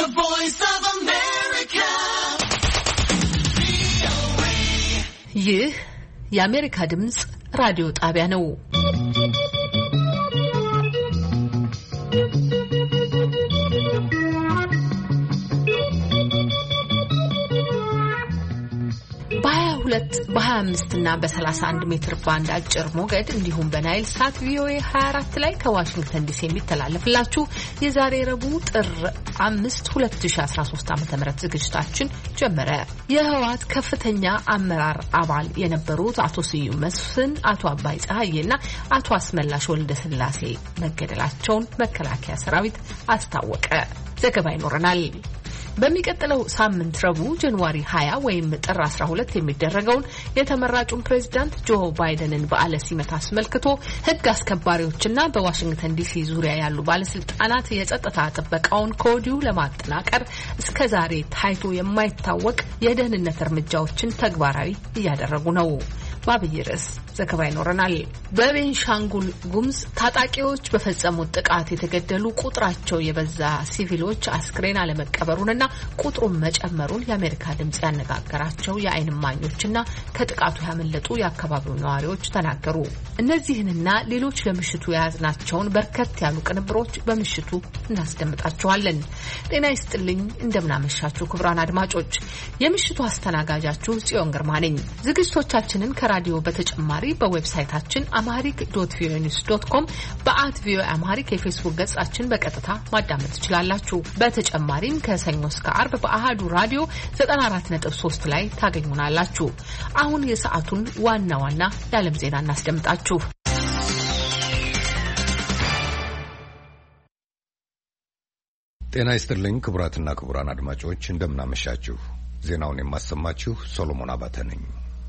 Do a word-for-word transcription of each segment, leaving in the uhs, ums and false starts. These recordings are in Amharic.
The Voice of America. ይህ የአሜሪካ ድምጽ ራዲዮ ጣቢያ ነው። በሁለት በ25 እና በ31 ሜትር ባንድ አጭር ሞገድ እንዲሁም በናይል ሳት ቪኦኤ ሃያ አራት ላይ ከዋሽንግተን ዲሲ የሚተላለፍላችሁ የዛሬ ረቡዕ ጥር አምስት ሁለት ሺህ አስራ ሶስት ዓመተ ምህረት ዝግጅታችን ጀመረ። የህወሓት ከፍተኛ አመራር አባል የነበሩት አቶ ስዩም መስፍን፣ አቶ አባይ ፀሐዬና አቶ አስመላሽ ወልደስላሴ መገደላቸውን መከላከያ ሰራዊት አስታወቀ። ዘገባ ይኖረናል። በሚቀጥለው ሳምንት ረቡዕ ጃንዋሪ ሃያ ወይም ጥር አስራ ሁለት የሚደረገውን የተመራጩን ፕሬዝዳንት ጆ ባይደንን በዓለ ሲመት አስመልክቶ ህግ አስከባሪዎችና በዋሽንግተን ዲሲ ዙሪያ ያሉ ባለስልጣናት የጸጥታ ጥበቃውን ከወዲሁ ለማጠናከር እስከዛሬ ታይቶ የማይታወቅ የደህንነት እርምጃዎችን ተግባራዊ እያደረጉ ነው። ባብይ ርዕስ ዘገባ ይኖረናል። በቤንሻንጉል ጉሙዝ ታጣቂዎች በፈጸሙት ጥቃት የተገደሉ ቁጥራቸው የበዛ ሲቪሎች አስክሬን አለመቀበሩንና ቁጥሩን መጨመሩን የአሜሪካ ድምጽ ያነጋገራቸው የዓይን እማኞችና ከጥቃቱ ያመለጡ የአካባቢው ነዋሪዎች ተናገሩ። እነዚህንና ሌሎች ለምሽቱ የያዝናቸውን በርከት ያሉ ቅንብሮች በምሽቱ እናስደምጣችኋለን። ጤና ይስጥልኝ፣ እንደምናመሻችሁ ክቡራን አድማጮች። የምሽቱ አስተናጋጃችሁ ጽዮን ግርማ ነኝ። ዝግጅቶቻችንን ከራዲዮ በተጨማሪ በዌብሳይታችን አማሪክ ዶት ቪኦኤ ኒውስ ዶት ኮም በአት ቪኦኤ አማሪክ የፌስቡክ ገጻችን በቀጥታ ማዳመጥ ትችላላችሁ። በተጨማሪም ከሰኞ እስከ አርብ በአሃዱ ራዲዮ ዘጠና አራት ነጥብ ሶስት ላይ ታገኙናላችሁ። አሁን የሰዓቱን ዋና ዋና የዓለም ዜና እናስደምጣችሁ። ጤና ይስጥልኝ ክቡራትና ክቡራን አድማጮች፣ እንደምናመሻችሁ። ዜናውን የማሰማችሁ ሶሎሞን አባተ ነኝ።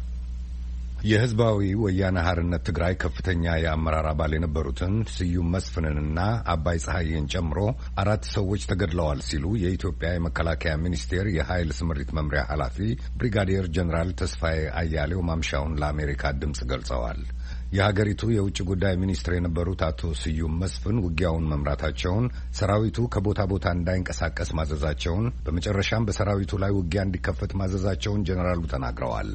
የህዝባዊ ወያነ ሓርነት ትግራይ ከፍተኛ የአመራር አባል የነበሩትን ስዩም መስፍንንና አባይ ፀሐዬን ጨምሮ አራት ሰዎች ተገድለዋል ሲሉ የኢትዮጵያ የመከላከያ ሚኒስቴር የኃይል ስምሪት መምሪያ ኃላፊ ብሪጋዴር ጀነራል ተስፋዬ አያሌው ማምሻውን ለአሜሪካ ድምጽ ገልጸዋል። የሀገሪቱ የውጭ ጉዳይ ሚኒስትር የነበሩት አቶ ስዩም መስፍን ውጊያውን መምራታቸውን፣ ሰራዊቱ ከቦታ ቦታ እንዳይንቀሳቀስ ማዘዛቸውን፣ በመጨረሻም በሰራዊቱ ላይ ውጊያ እንዲከፈት ማዘዛቸውን ጀነራሉ ተናግረዋል።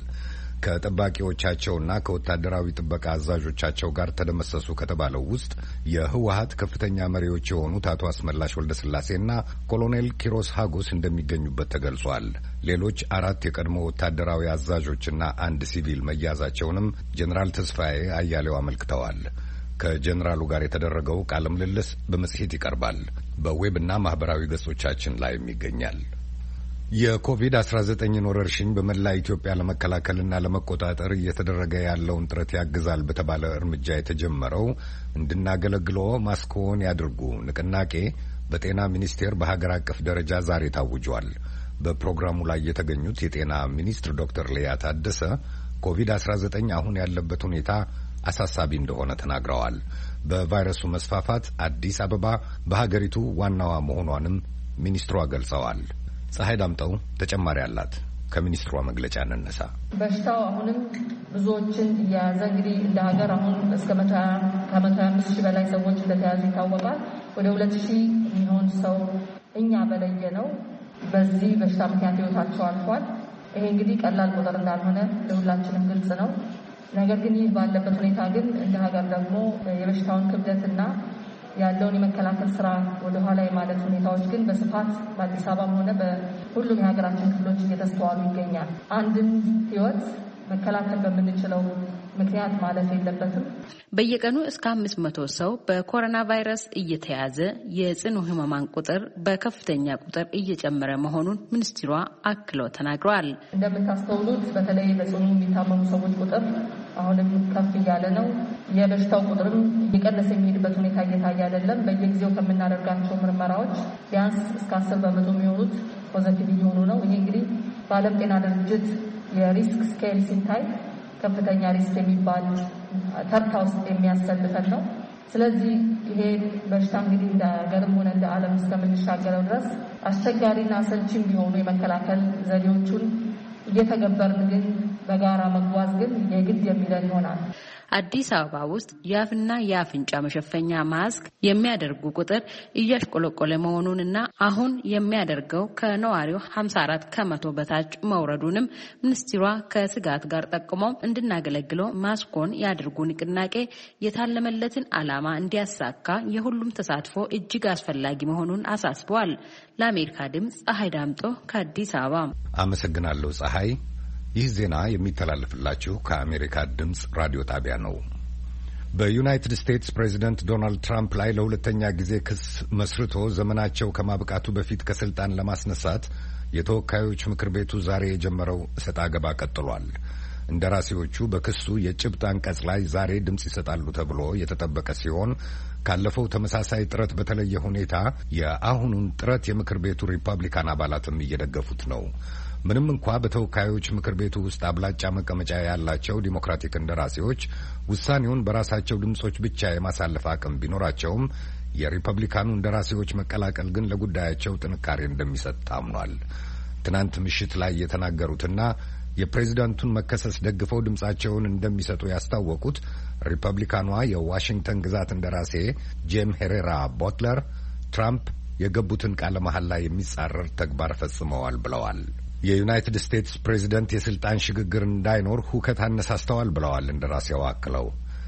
ከጠባቂዎቻቸውና ከወታደራዊ ጥበቃ አዛዦቻቸው ጋር ተደመሰሱ ከተባለው ውስጥ የህወሓት ከፍተኛ መሪዎች የሆኑት አቶ አስመላሽ ወልደስላሴና ኮሎኔል ኪሮስ ሀጎስ እንደሚገኙበት ተገልጿል። ሌሎች አራት የቀድሞ ወታደራዊ አዛዦችና አንድ ሲቪል መያዛቸውንም ጀነራል ተስፋዬ አያሌው አመልክተዋል። ከጀነራሉ ጋር የተደረገው ቃለ ምልልስ በመጽሔት ይቀርባል። በዌብና ማህበራዊ ገጾቻችን ላይም ይገኛል። የኮቪድ አስራ ዘጠኝን ወረርሽኝ በመላ ኢትዮጵያ ለመከላከልና ለመቆጣጠር እየተደረገ ያለውን ጥረት ያግዛል በተባለ እርምጃ የተጀመረው እንድናገለግሎ ማስክዎን ያድርጉ ንቅናቄ በጤና ሚኒስቴር በሀገር አቀፍ ደረጃ ዛሬ ታውጇል። በፕሮግራሙ ላይ የተገኙት የጤና ሚኒስትር ዶክተር ሊያ ታደሰ ኮቪድ አስራ ዘጠኝ አሁን ያለበት ሁኔታ አሳሳቢ እንደሆነ ተናግረዋል። በቫይረሱ መስፋፋት አዲስ አበባ በሀገሪቱ ዋናዋ መሆኗንም ሚኒስትሯ ገልጸዋል። ፀሐይ ዳምጠው ተጨማሪ አላት። ከሚኒስትሯ መግለጫ እንነሳ። በሽታው አሁንም ብዙዎችን እያያዘ እንግዲህ እንደ ሀገር አሁን እስከ መቶ አምስት ሺህ በላይ ሰዎች እንደተያዙ ይታወቃል። ወደ ሁለት ሺህ የሚሆን ሰው እኛ በለየ ነው በዚህ በሽታ ምክንያት ህይወታቸው አልፏል። ይሄ እንግዲህ ቀላል ቁጥር እንዳልሆነ ለሁላችንም ግልጽ ነው። ነገር ግን ይህ ባለበት ሁኔታ ግን እንደ ሀገር ደግሞ የበሽታውን ክብደትና ያለውን የመከላከል ስራ ወደ ኋላ የማለት ሁኔታዎች ግን በስፋት በአዲስ አበባም ሆነ በሁሉም የሀገራችን ክፍሎች እየተስተዋሉ ይገኛል። አንድን ህይወት መከላከል በምንችለው ምክንያት ማለት የለበትም። በየቀኑ እስከ አምስት መቶ ሰው በኮሮና ቫይረስ እየተያዘ የጽኑ ህመማን ቁጥር በከፍተኛ ቁጥር እየጨመረ መሆኑን ሚኒስትሯ አክለው ተናግረዋል። እንደምታስተውሉት በተለይ በጽኑ የሚታመሙ ሰዎች ቁጥር አሁንም ከፍ እያለ ነው። የበሽታው ቁጥርም እየቀነሰ የሚሄድበት ሁኔታ እየታየ አይደለም። በየጊዜው ከምናደርጋቸው ምርመራዎች ቢያንስ እስከ አስር በመቶ የሚሆኑት ፖዘቲቭ እየሆኑ ነው። ይሄ እንግዲህ በዓለም ጤና ድርጅት የሪስክ ስኬል ሲታይ ከፍተኛ ሪስክ የሚባል ተርታ ውስጥ የሚያሰልፈን ነው። ስለዚህ ይሄ በሽታ እንግዲህ እንደ ሀገርም ሆነ እንደ ዓለም እስከምንሻገረው ድረስ አስቸጋሪና አሰልቺም ቢሆኑ የመከላከል ዘዴዎቹን እየተገበርን ግን በጋራ መጓዝ ግን የግድ የሚለን ይሆናል። አዲስ አበባ ውስጥ የአፍና የአፍንጫ መሸፈኛ ማስክ የሚያደርጉ ቁጥር እያሽቆለቆለ መሆኑንና አሁን የሚያደርገው ከነዋሪው ሀምሳ አራት ከመቶ በታች መውረዱንም ሚኒስትሯ ከስጋት ጋር ጠቁመው እንድናገለግለው ማስኮን ያድርጉ ንቅናቄ የታለመለትን ዓላማ እንዲያሳካ የሁሉም ተሳትፎ እጅግ አስፈላጊ መሆኑን አሳስበዋል። ለአሜሪካ ድምፅ ፀሐይ ዳምጦ ከአዲስ አበባ አመሰግናለሁ። ፀሐይ ይህ ዜና የሚተላለፍላችሁ ከአሜሪካ ድምፅ ራዲዮ ጣቢያ ነው። በዩናይትድ ስቴትስ ፕሬዚደንት ዶናልድ ትራምፕ ላይ ለሁለተኛ ጊዜ ክስ መስርቶ ዘመናቸው ከማብቃቱ በፊት ከስልጣን ለማስነሳት የተወካዮች ምክር ቤቱ ዛሬ የጀመረው እሰጥ አገባ ቀጥሏል። እንደራሴዎቹ በክሱ የጭብጥ አንቀጽ ላይ ዛሬ ድምፅ ይሰጣሉ ተብሎ የተጠበቀ ሲሆን ካለፈው ተመሳሳይ ጥረት በተለየ ሁኔታ የአሁኑን ጥረት የምክር ቤቱ ሪፐብሊካን አባላትም እየደገፉት ነው። ምንም እንኳ በተወካዮች ምክር ቤቱ ውስጥ አብላጫ መቀመጫ ያላቸው ዲሞክራቲክ እንደራሴዎች ውሳኔውን በራሳቸው ድምጾች ብቻ የማሳለፍ አቅም ቢኖራቸውም የሪፐብሊካኑ እንደራሴዎች መቀላቀል ግን ለጉዳያቸው ጥንካሬ እንደሚሰጥ ታምኗል። ትናንት ምሽት ላይ የተናገሩትና የፕሬዝዳንቱን መከሰስ ደግፈው ድምጻቸውን እንደሚሰጡ ያስታወቁት ሪፐብሊካኗ የዋሽንግተን ግዛት እንደራሴ ጄም ሄሬራ ቦትለር ትራምፕ የገቡትን ቃለ መሐላ የሚጻረር ተግባር ፈጽመዋል ብለዋል። የዩናይትድ ስቴትስ ፕሬዝደንት የስልጣን ሽግግር እንዳይኖር ሁከት አነሳስተዋል ብለዋል እንደራሴው አክለው።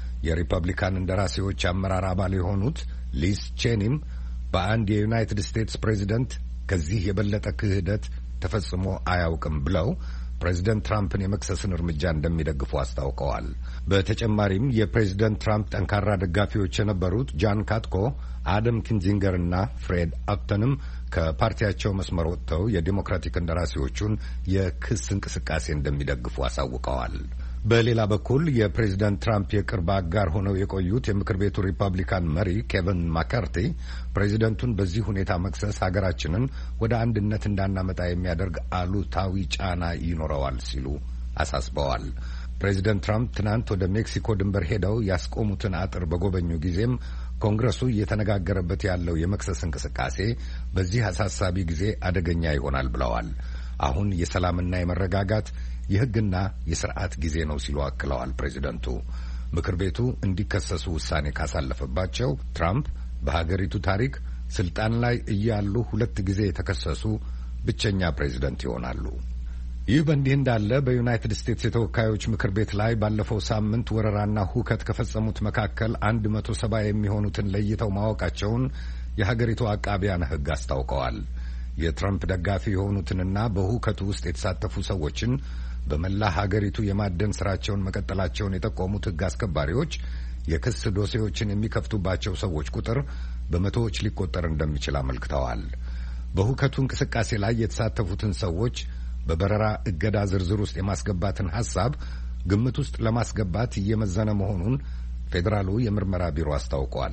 የሪፐብሊካን እንደራሴዎች አመራር አባል የሆኑት ሊዝ ቼኒም በአንድ የዩናይትድ ስቴትስ ፕሬዝደንት ከዚህ የበለጠ ክህደት ተፈጽሞ አያውቅም ብለው ፕሬዝደንት ትራምፕን የመክሰስን እርምጃ እንደሚደግፉ አስታውቀዋል። በተጨማሪም የፕሬዝደንት ትራምፕ ጠንካራ ደጋፊዎች የነበሩት ጃን ካትኮ፣ አደም ኪንዚንገር እና ፍሬድ አፕተንም ከፓርቲያቸው መስመር ወጥተው የዲሞክራቲክ እንደራሴዎቹን የክስ እንቅስቃሴ እንደሚደግፉ አሳውቀዋል። በሌላ በኩል የፕሬዝዳንት ትራምፕ የቅርብ አጋር ሆነው የቆዩት የምክር ቤቱ ሪፐብሊካን መሪ ኬቪን ማካርቲ ፕሬዝደንቱን በዚህ ሁኔታ መክሰስ ሀገራችንን ወደ አንድነት እንዳናመጣ የሚያደርግ አሉታዊ ጫና ይኖረዋል ሲሉ አሳስበዋል። ፕሬዝደንት ትራምፕ ትናንት ወደ ሜክሲኮ ድንበር ሄደው ያስቆሙትን አጥር በጎበኙ ጊዜም ኮንግረሱ እየተነጋገረበት ያለው የመክሰስ እንቅስቃሴ በዚህ አሳሳቢ ጊዜ አደገኛ ይሆናል ብለዋል። አሁን የሰላምና የመረጋጋት የሕግና የስርዓት ጊዜ ነው ሲሉ አክለዋል። ፕሬዚደንቱ ምክር ቤቱ እንዲከሰሱ ውሳኔ ካሳለፈባቸው ትራምፕ በሀገሪቱ ታሪክ ስልጣን ላይ እያሉ ሁለት ጊዜ የተከሰሱ ብቸኛ ፕሬዚደንት ይሆናሉ። ይህ በእንዲህ እንዳለ በዩናይትድ ስቴትስ የተወካዮች ምክር ቤት ላይ ባለፈው ሳምንት ወረራና ሁከት ከፈጸሙት መካከል አንድ መቶ ሰባ የሚሆኑትን ለይተው ማወቃቸውን የሀገሪቱ አቃቢያነ ሕግ አስታውቀዋል። የትራምፕ ደጋፊ የሆኑትንና በሁከቱ ውስጥ የተሳተፉ ሰዎችን በመላ ሀገሪቱ የማደን ስራቸውን መቀጠላቸውን የጠቆሙት ሕግ አስከባሪዎች የክስ ዶሴዎችን የሚከፍቱባቸው ሰዎች ቁጥር በመቶዎች ሊቆጠር እንደሚችል አመልክተዋል። በሁከቱ እንቅስቃሴ ላይ የተሳተፉትን ሰዎች በበረራ እገዳ ዝርዝር ውስጥ የማስገባትን ሐሳብ ግምት ውስጥ ለማስገባት እየመዘነ መሆኑን ፌዴራሉ የምርመራ ቢሮ አስታውቋል።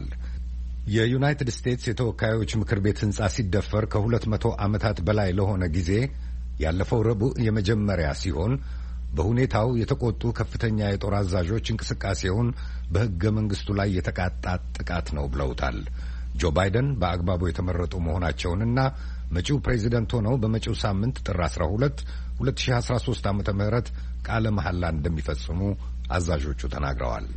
የዩናይትድ ስቴትስ የተወካዮች ምክር ቤት ህንጻ ሲደፈር ከሁለት መቶ ዓመታት በላይ ለሆነ ጊዜ ያለፈው ረቡዕ የመጀመሪያ ሲሆን በሁኔታው የተቆጡ ከፍተኛ የጦር አዛዦች እንቅስቃሴውን በሕገ መንግስቱ ላይ የተቃጣ ጥቃት ነው ብለውታል። ጆ ባይደን በአግባቡ የተመረጡ መሆናቸውንና መጪው ፕሬዚደንት ሆነው በመጪው ሳምንት ጥር አስራ ሁለት ሁለት ሺህ አስራ ሶስት ዓመተ ምህረት ቃለ መሐላ እንደሚፈጽሙ አዛዦቹ ተናግረዋል።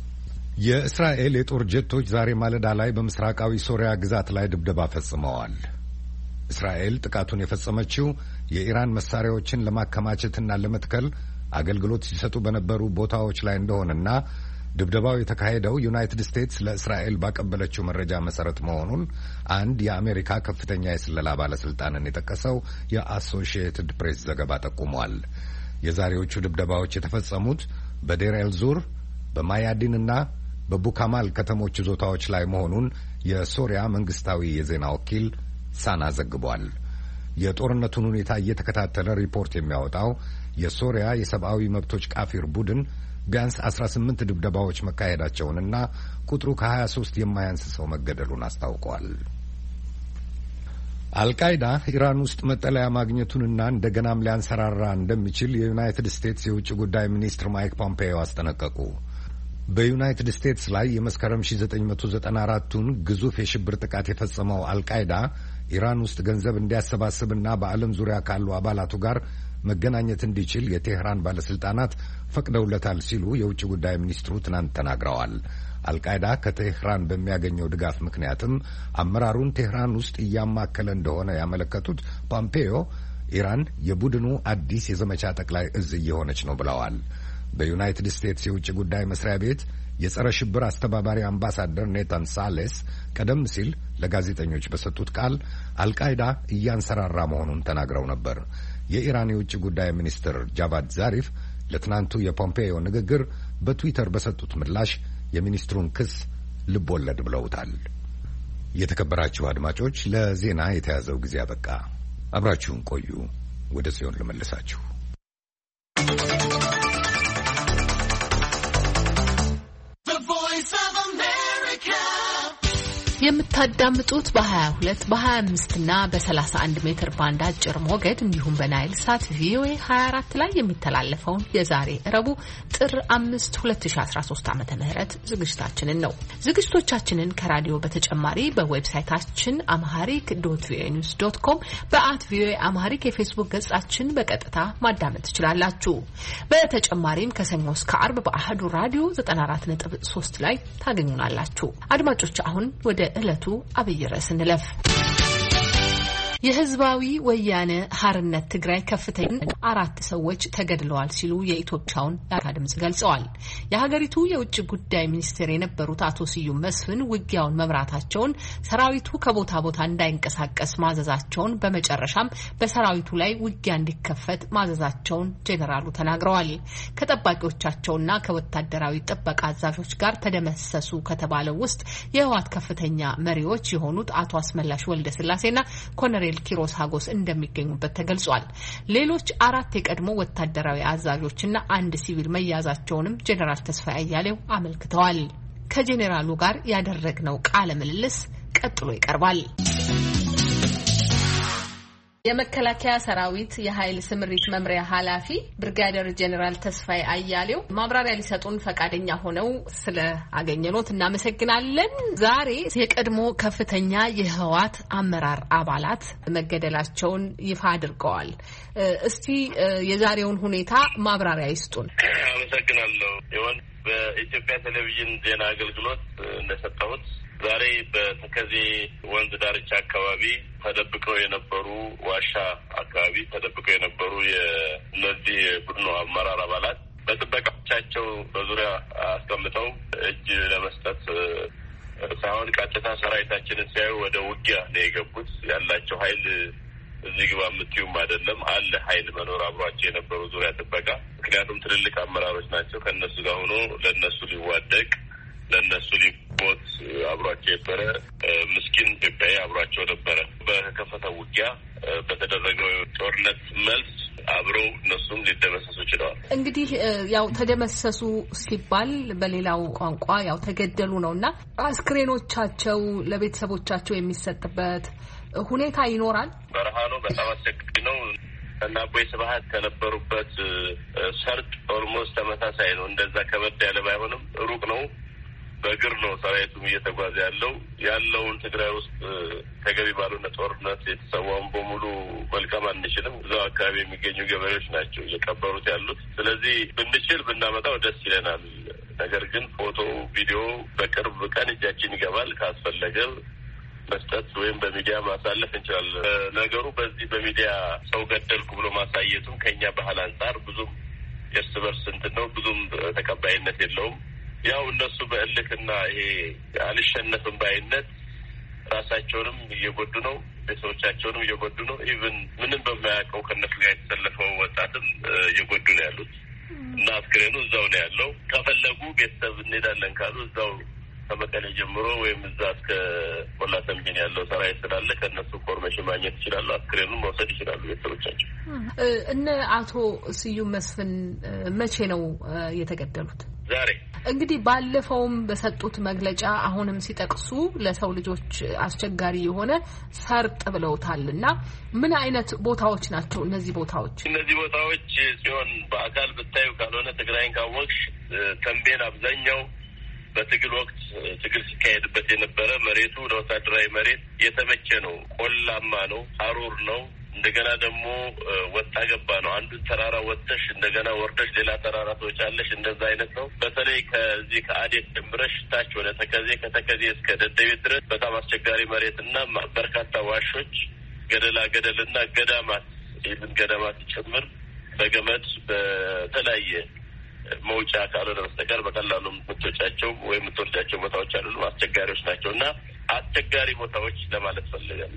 የእስራኤል የጦር ጀቶች ዛሬ ማለዳ ላይ በምስራቃዊ ሶሪያ ግዛት ላይ ድብደባ ፈጽመዋል። እስራኤል ጥቃቱን የፈጸመችው የኢራን መሳሪያዎችን ለማከማቸትና ለመትከል አገልግሎት ሲሰጡ በነበሩ ቦታዎች ላይ እንደሆነና ድብደባው የተካሄደው ዩናይትድ ስቴትስ ለእስራኤል ባቀበለችው መረጃ መሰረት መሆኑን አንድ የአሜሪካ ከፍተኛ የስለላ ባለስልጣንን የጠቀሰው የአሶሺየትድ ፕሬስ ዘገባ ጠቁሟል። የዛሬዎቹ ድብደባዎች የተፈጸሙት በዴር ኤልዙር በማያዲንና በቡካማል ከተሞች ይዞታዎች ላይ መሆኑን የሶሪያ መንግስታዊ የዜና ወኪል ሳና ዘግቧል። የጦርነቱን ሁኔታ እየተከታተለ ሪፖርት የሚያወጣው የሶሪያ የሰብአዊ መብቶች ቃፊር ቡድን ቢያንስ አስራ ስምንት ድብደባዎች መካሄዳቸውንና ቁጥሩ ከሀያ ሶስት የማያንስ ሰው መገደሉን አስታውቋል። አልቃይዳ ኢራን ውስጥ መጠለያ ማግኘቱንና እንደገናም ሊያንሰራራ እንደሚችል የዩናይትድ ስቴትስ የውጭ ጉዳይ ሚኒስትር ማይክ ፖምፔዮ አስጠነቀቁ። በዩናይትድ ስቴትስ ላይ የመስከረም ሺህ ዘጠኝ መቶ ዘጠና አራቱን ግዙፍ የሽብር ጥቃት የፈጸመው አልቃይዳ ኢራን ውስጥ ገንዘብ እንዲያሰባስብና በዓለም ዙሪያ ካሉ አባላቱ ጋር መገናኘት እንዲችል የቴህራን ባለስልጣናት ፈቅደውለታል ሲሉ የውጭ ጉዳይ ሚኒስትሩ ትናንት ተናግረዋል። አልቃይዳ ከቴህራን በሚያገኘው ድጋፍ ምክንያትም አመራሩን ቴህራን ውስጥ እያማከለ እንደሆነ ያመለከቱት ፖምፔዮ ኢራን የቡድኑ አዲስ የዘመቻ ጠቅላይ እዝ እየሆነች ነው ብለዋል። በዩናይትድ ስቴትስ የውጭ ጉዳይ መስሪያ ቤት የጸረ ሽብር አስተባባሪ አምባሳደር ኔታን ሳሌስ ቀደም ሲል ለጋዜጠኞች በሰጡት ቃል አልቃይዳ እያንሰራራ መሆኑን ተናግረው ነበር። የኢራን የውጭ ጉዳይ ሚኒስትር ጃቫድ ዛሪፍ ለትናንቱ የፖምፔዮ ንግግር በትዊተር በሰጡት ምላሽ የሚኒስትሩን ክስ ልብ ወለድ ብለውታል። የተከበራችሁ አድማጮች፣ ለዜና የተያዘው ጊዜ አበቃ። አብራችሁን ቆዩ። ወደ ጽዮን ልመልሳችሁ። የምታዳምጡት በ22 በ25 እና በ31 ሜትር ባንድ አጭር ሞገድ እንዲሁም በናይል ሳት ቪኦኤ ሀያ አራት ላይ የሚተላለፈውን የዛሬ ረቡዕ ጥር አምስት ሁለት ሺህ አስራ ሶስት ዓመተ ምህረት ዝግጅታችንን ነው። ዝግጅቶቻችንን ከራዲዮ በተጨማሪ በዌብሳይታችን አምሃሪክ ዶት ቪኦኤ ኒውስ ዶት ኮም በአት ቪኦኤ አምሃሪክ የፌስቡክ ገጻችን በቀጥታ ማዳመጥ ትችላላችሁ። በተጨማሪም ከሰኞ እስከ አርብ በአህዱ ራዲዮ ዘጠና አራት ነጥብ ሶስት ላይ ታገኙናላችሁ። አድማጮች፣ አሁን ወደ ዕለቱ አብይ ርዕስ እንለፍ። የህዝባዊ ወያነ ሓርነት ትግራይ ከፍተኛ አራት ሰዎች ተገድለዋል ሲሉ የኢትዮጵያውን የአሜሪካ ድምጽ ገልጸዋል። የሀገሪቱ የውጭ ጉዳይ ሚኒስቴር የነበሩት አቶ ስዩም መስፍን ውጊያውን መምራታቸውን፣ ሰራዊቱ ከቦታ ቦታ እንዳይንቀሳቀስ ማዘዛቸውን፣ በመጨረሻም በሰራዊቱ ላይ ውጊያ እንዲከፈት ማዘዛቸውን ጄኔራሉ ተናግረዋል። ከጠባቂዎቻቸውና ከወታደራዊ ጥበቃ አዛዦች ጋር ተደመሰሱ ከተባለው ውስጥ የህወሓት ከፍተኛ መሪዎች የሆኑት አቶ አስመላሽ ወልደስላሴና ኮሎኔል ኪሮስ ሀጎስ እንደሚገኙበት ተገልጿል። ሌሎች አራት የቀድሞ ወታደራዊ አዛዦችና አንድ ሲቪል መያዛቸውንም ጄኔራል ተስፋዬ አያሌው አመልክተዋል። ከጄኔራሉ ጋር ያደረግነው ቃለ ምልልስ ቀጥሎ ይቀርባል። የመከላከያ ሰራዊት የኃይል ስምሪት መምሪያ ኃላፊ ብርጋዴር ጄኔራል ተስፋዬ አያሌው ማብራሪያ ሊሰጡን ፈቃደኛ ሆነው ስለ አገኘኖት እናመሰግናለን። ዛሬ የቀድሞ ከፍተኛ የህወሓት አመራር አባላት መገደላቸውን ይፋ አድርገዋል። እስቲ የዛሬውን ሁኔታ ማብራሪያ ይስጡን። አመሰግናለሁ። ይሁን በኢትዮጵያ ቴሌቪዥን ዜና አገልግሎት እንደሰጠሁት ዛሬ በተከዜ ወንዝ ዳርቻ አካባቢ ተደብቀው የነበሩ ዋሻ አካባቢ ተደብቀው የነበሩ የእነዚህ ቡድኑ አመራር አባላት በጥበቃዎቻቸው በዙሪያ አስቀምጠው እጅ ለመስጠት ሳይሆን ቀጥታ ሰራዊታችንን ሲያዩ ወደ ውጊያ ነው የገቡት። ያላቸው ኃይል እዚህ ግባ የምትዩም አይደለም አለ ኃይል መኖር አብሯቸው የነበሩ ዙሪያ ጥበቃ። ምክንያቱም ትልልቅ አመራሮች ናቸው። ከእነሱ ጋር ሆኖ ለእነሱ ሊዋደቅ ለእነሱ ሊሞት አብሯቸው የነበረ ምስኪን ኢትዮጵያዊ አብሯቸው ነበረ። በከፈተው ውጊያ በተደረገው ጦርነት መልስ አብረው እነሱም ሊደመሰሱ ችለዋል። እንግዲህ ያው ተደመሰሱ ሲባል በሌላው ቋንቋ ያው ተገደሉ ነውና አስክሬኖቻቸው ለቤተሰቦቻቸው የሚሰጥበት ሁኔታ ይኖራል። በረሃ ነው፣ በጣም አስቸጋሪ ነው እና አቦይ ስብሀት ከነበሩበት ሰርጥ ኦልሞስት ተመሳሳይ ነው። እንደዛ ከበድ ያለ ባይሆንም ሩቅ ነው። በእግር ነው ሰራዊቱም እየተጓዘ ያለው ያለውን ትግራይ ውስጥ ተገቢ ባልሆነ ጦርነት የተሰዋውን በሙሉ መልቀም አንችልም። እዛው አካባቢ የሚገኙ ገበሬዎች ናቸው እየቀበሩት ያሉት። ስለዚህ ብንችል ብናመጣው ደስ ይለናል። ነገር ግን ፎቶ፣ ቪዲዮ በቅርብ ቀን እጃችን ይገባል። ካስፈለገ መስጠት ወይም በሚዲያ ማሳለፍ እንችላለን። ነገሩ በዚህ በሚዲያ ሰው ገደልኩ ብሎ ማሳየቱም ከኛ ባህል አንጻር ብዙም እርስ በርስ እንትን ነው፣ ብዙም ተቀባይነት የለውም። ያው እነሱ በእልክና ይሄ አልሸነፍም ባይነት ራሳቸውንም እየጎዱ ነው፣ ቤተሰቦቻቸውንም እየጎዱ ነው። ኢቭን ምንም በማያውቀው ከነሱ ጋር የተሰለፈው ወጣትም እየጎዱ ነው ያሉት እና አስክሬኑ እዛው ነው ያለው። ከፈለጉ ቤተሰብ እንሄዳለን ካሉ እዛው ከመቀሌ ጀምሮ ወይም እዛ እስከ ቆላ ተንቤን ያለው ሰራዊት ስላለ ከነሱ ኢንፎርሜሽን ማግኘት ይችላሉ። አስክሬኑን መውሰድ ይችላሉ ቤተሰቦቻቸው። እነ አቶ ስዩም መስፍን መቼ ነው የተገደሉት? ዛሬ። እንግዲህ ባለፈውም በሰጡት መግለጫ አሁንም ሲጠቅሱ ለሰው ልጆች አስቸጋሪ የሆነ ሰርጥ ብለውታልና ምን አይነት ቦታዎች ናቸው እነዚህ ቦታዎች? እነዚህ ቦታዎች ሲሆን በአካል ብታዩ ካልሆነ ትግራይን ካወቅሽ ተንቤን አብዛኛው በትግል ወቅት ትግል ሲካሄድበት የነበረ መሬቱ ለወታደራዊ መሬት የተመቸ ነው። ቆላማ ነው፣ ሀሩር ነው። እንደገና ደግሞ ወጣ ገባ ነው። አንዱ ተራራ ወጥተሽ እንደገና ወርደሽ ሌላ ተራራ ትወጫለሽ። እንደዛ አይነት ነው። በተለይ ከዚህ ከአዴት ጀምረሽ ታች ወደ ተከዜ፣ ከተከዜ እስከ ደደቤት ድረስ በጣም አስቸጋሪ መሬትና በርካታ ዋሾች፣ ገደላ ገደልና ገዳማት፣ ይህን ገዳማት ጭምር በገመድ በተለያየ መውጫ ካልሆነ በስተቀር በቀላሉ የምትወጫቸው ወይም የምትወርጃቸው ቦታዎች አይደሉም። አስቸጋሪዎች ናቸው እና አስቸጋሪ ቦታዎች ለማለት ፈልጋለሁ።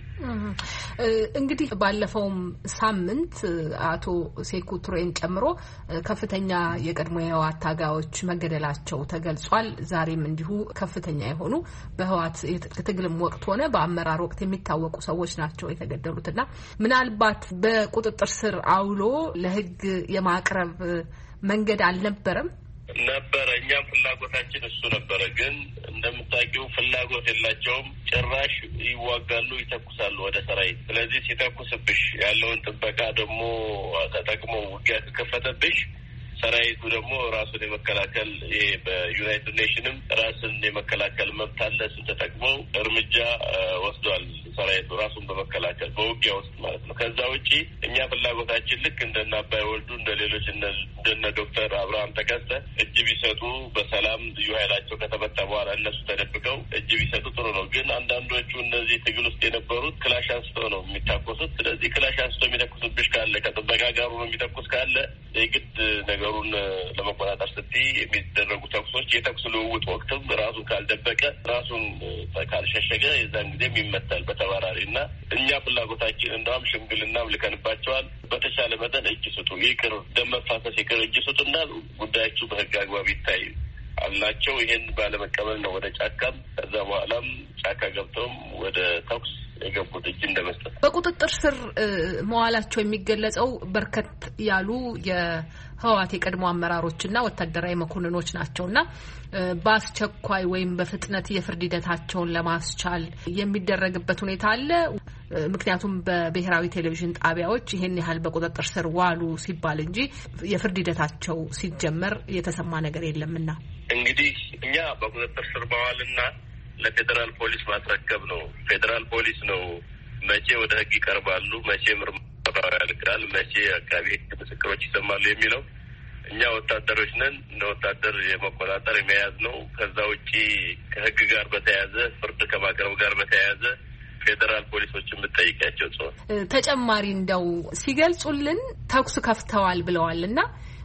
እንግዲህ ባለፈውም ሳምንት አቶ ሴኩ ቱሬን ጨምሮ ከፍተኛ የቀድሞ የህወሓት ታጋዮች መገደላቸው ተገልጿል። ዛሬም እንዲሁ ከፍተኛ የሆኑ በህወሓት ትግልም ወቅት ሆነ በአመራር ወቅት የሚታወቁ ሰዎች ናቸው የተገደሉትና ምናልባት በቁጥጥር ስር አውሎ ለህግ የማቅረብ መንገድ አልነበረም ነበረ። እኛም ፍላጎታችን እሱ ነበረ። ግን እንደምታውቂው ፍላጎት የላቸውም። ጭራሽ ይዋጋሉ፣ ይተኩሳሉ ወደ ሰራዊት። ስለዚህ ሲተኩስብሽ ያለውን ጥበቃ ደግሞ ተጠቅሞ ውጊያ ከከፈተብሽ ሰራዊቱ ደግሞ ራሱን የመከላከል ይሄ በዩናይትድ ኔሽንም ራስን የመከላከል መብት አለ። እሱን ተጠቅመው እርምጃ ወስዷል ሰራዊቱ ራሱን በመከላከል በውጊያ ውስጥ ማለት ነው። ከዛ ውጪ እኛ ፍላጎታችን ልክ እንደነ አባይ ወልዱ እንደ ሌሎች እንደነ ዶክተር አብርሃም ተከስተ እጅ ቢሰጡ በሰላም ልዩ ኃይላቸው ከተመታ በኋላ እነሱ ተደብቀው እጅ ቢሰጡ ጥሩ ነው። ግን አንዳንዶቹ እነዚህ ትግል ውስጥ የነበሩት ክላሽ አንስተው ነው የሚታኮሱት። ስለዚህ ክላሽ አንስተው የሚተኩስብሽ ካለ ከጥበቃ ጋሩ ነው የሚተኩስ ካለ የግድ ነገሩን ለመቆጣጠር ስትይ የሚደረጉ ተኩሶች የተኩስ ልውውጥ ወቅትም ራሱን ካልደበቀ ራሱን ካልሸሸገ የዛን ጊዜም ይመታል በተባራሪ እና እኛ ፍላጎታችን እንደውም ሽምግልናም ልከንባቸዋል። በተሻለ መጠን እጅ ስጡ፣ ይቅር ደም መፋሰስ ይቅር፣ እጅ ስጡና ጉዳያችሁ በህግ አግባብ ይታይ አልናቸው። ይሄን ባለመቀበል ነው ወደ ጫካም ከዛ በኋላም ጫካ ገብተውም ወደ ተኩስ የገቡት እጅ እንደመስጠት። በቁጥጥር ስር መዋላቸው የሚገለጸው በርከት ያሉ የህወሓት የቀድሞ አመራሮችና ወታደራዊ መኮንኖች ናቸውና በአስቸኳይ ወይም በፍጥነት የፍርድ ሂደታቸውን ለማስቻል የሚደረግበት ሁኔታ አለ። ምክንያቱም በብሔራዊ ቴሌቪዥን ጣቢያዎች ይሄን ያህል በቁጥጥር ስር ዋሉ ሲባል እንጂ የፍርድ ሂደታቸው ሲጀመር የተሰማ ነገር የለምና እንግዲህ እኛ በቁጥጥር ስር መዋልና ለፌዴራል ፖሊስ ማስረከብ ነው። ፌዴራል ፖሊስ ነው መቼ ወደ ህግ ይቀርባሉ፣ መቼ ምርመራ ያልቃል፣ መቼ አቃቤ ህግ ምስክሮች ይሰማሉ የሚለው እኛ ወታደሮች ነን። እንደ ወታደር የመቆጣጠር የመያዝ ነው። ከዛ ውጪ ከህግ ጋር በተያያዘ ፍርድ ከማቅረብ ጋር በተያያዘ ፌዴራል ፖሊሶችን ብትጠይቂያቸው ጽሁፍ ተጨማሪ እንደው ሲገልጹልን ተኩስ ከፍተዋል ብለዋልና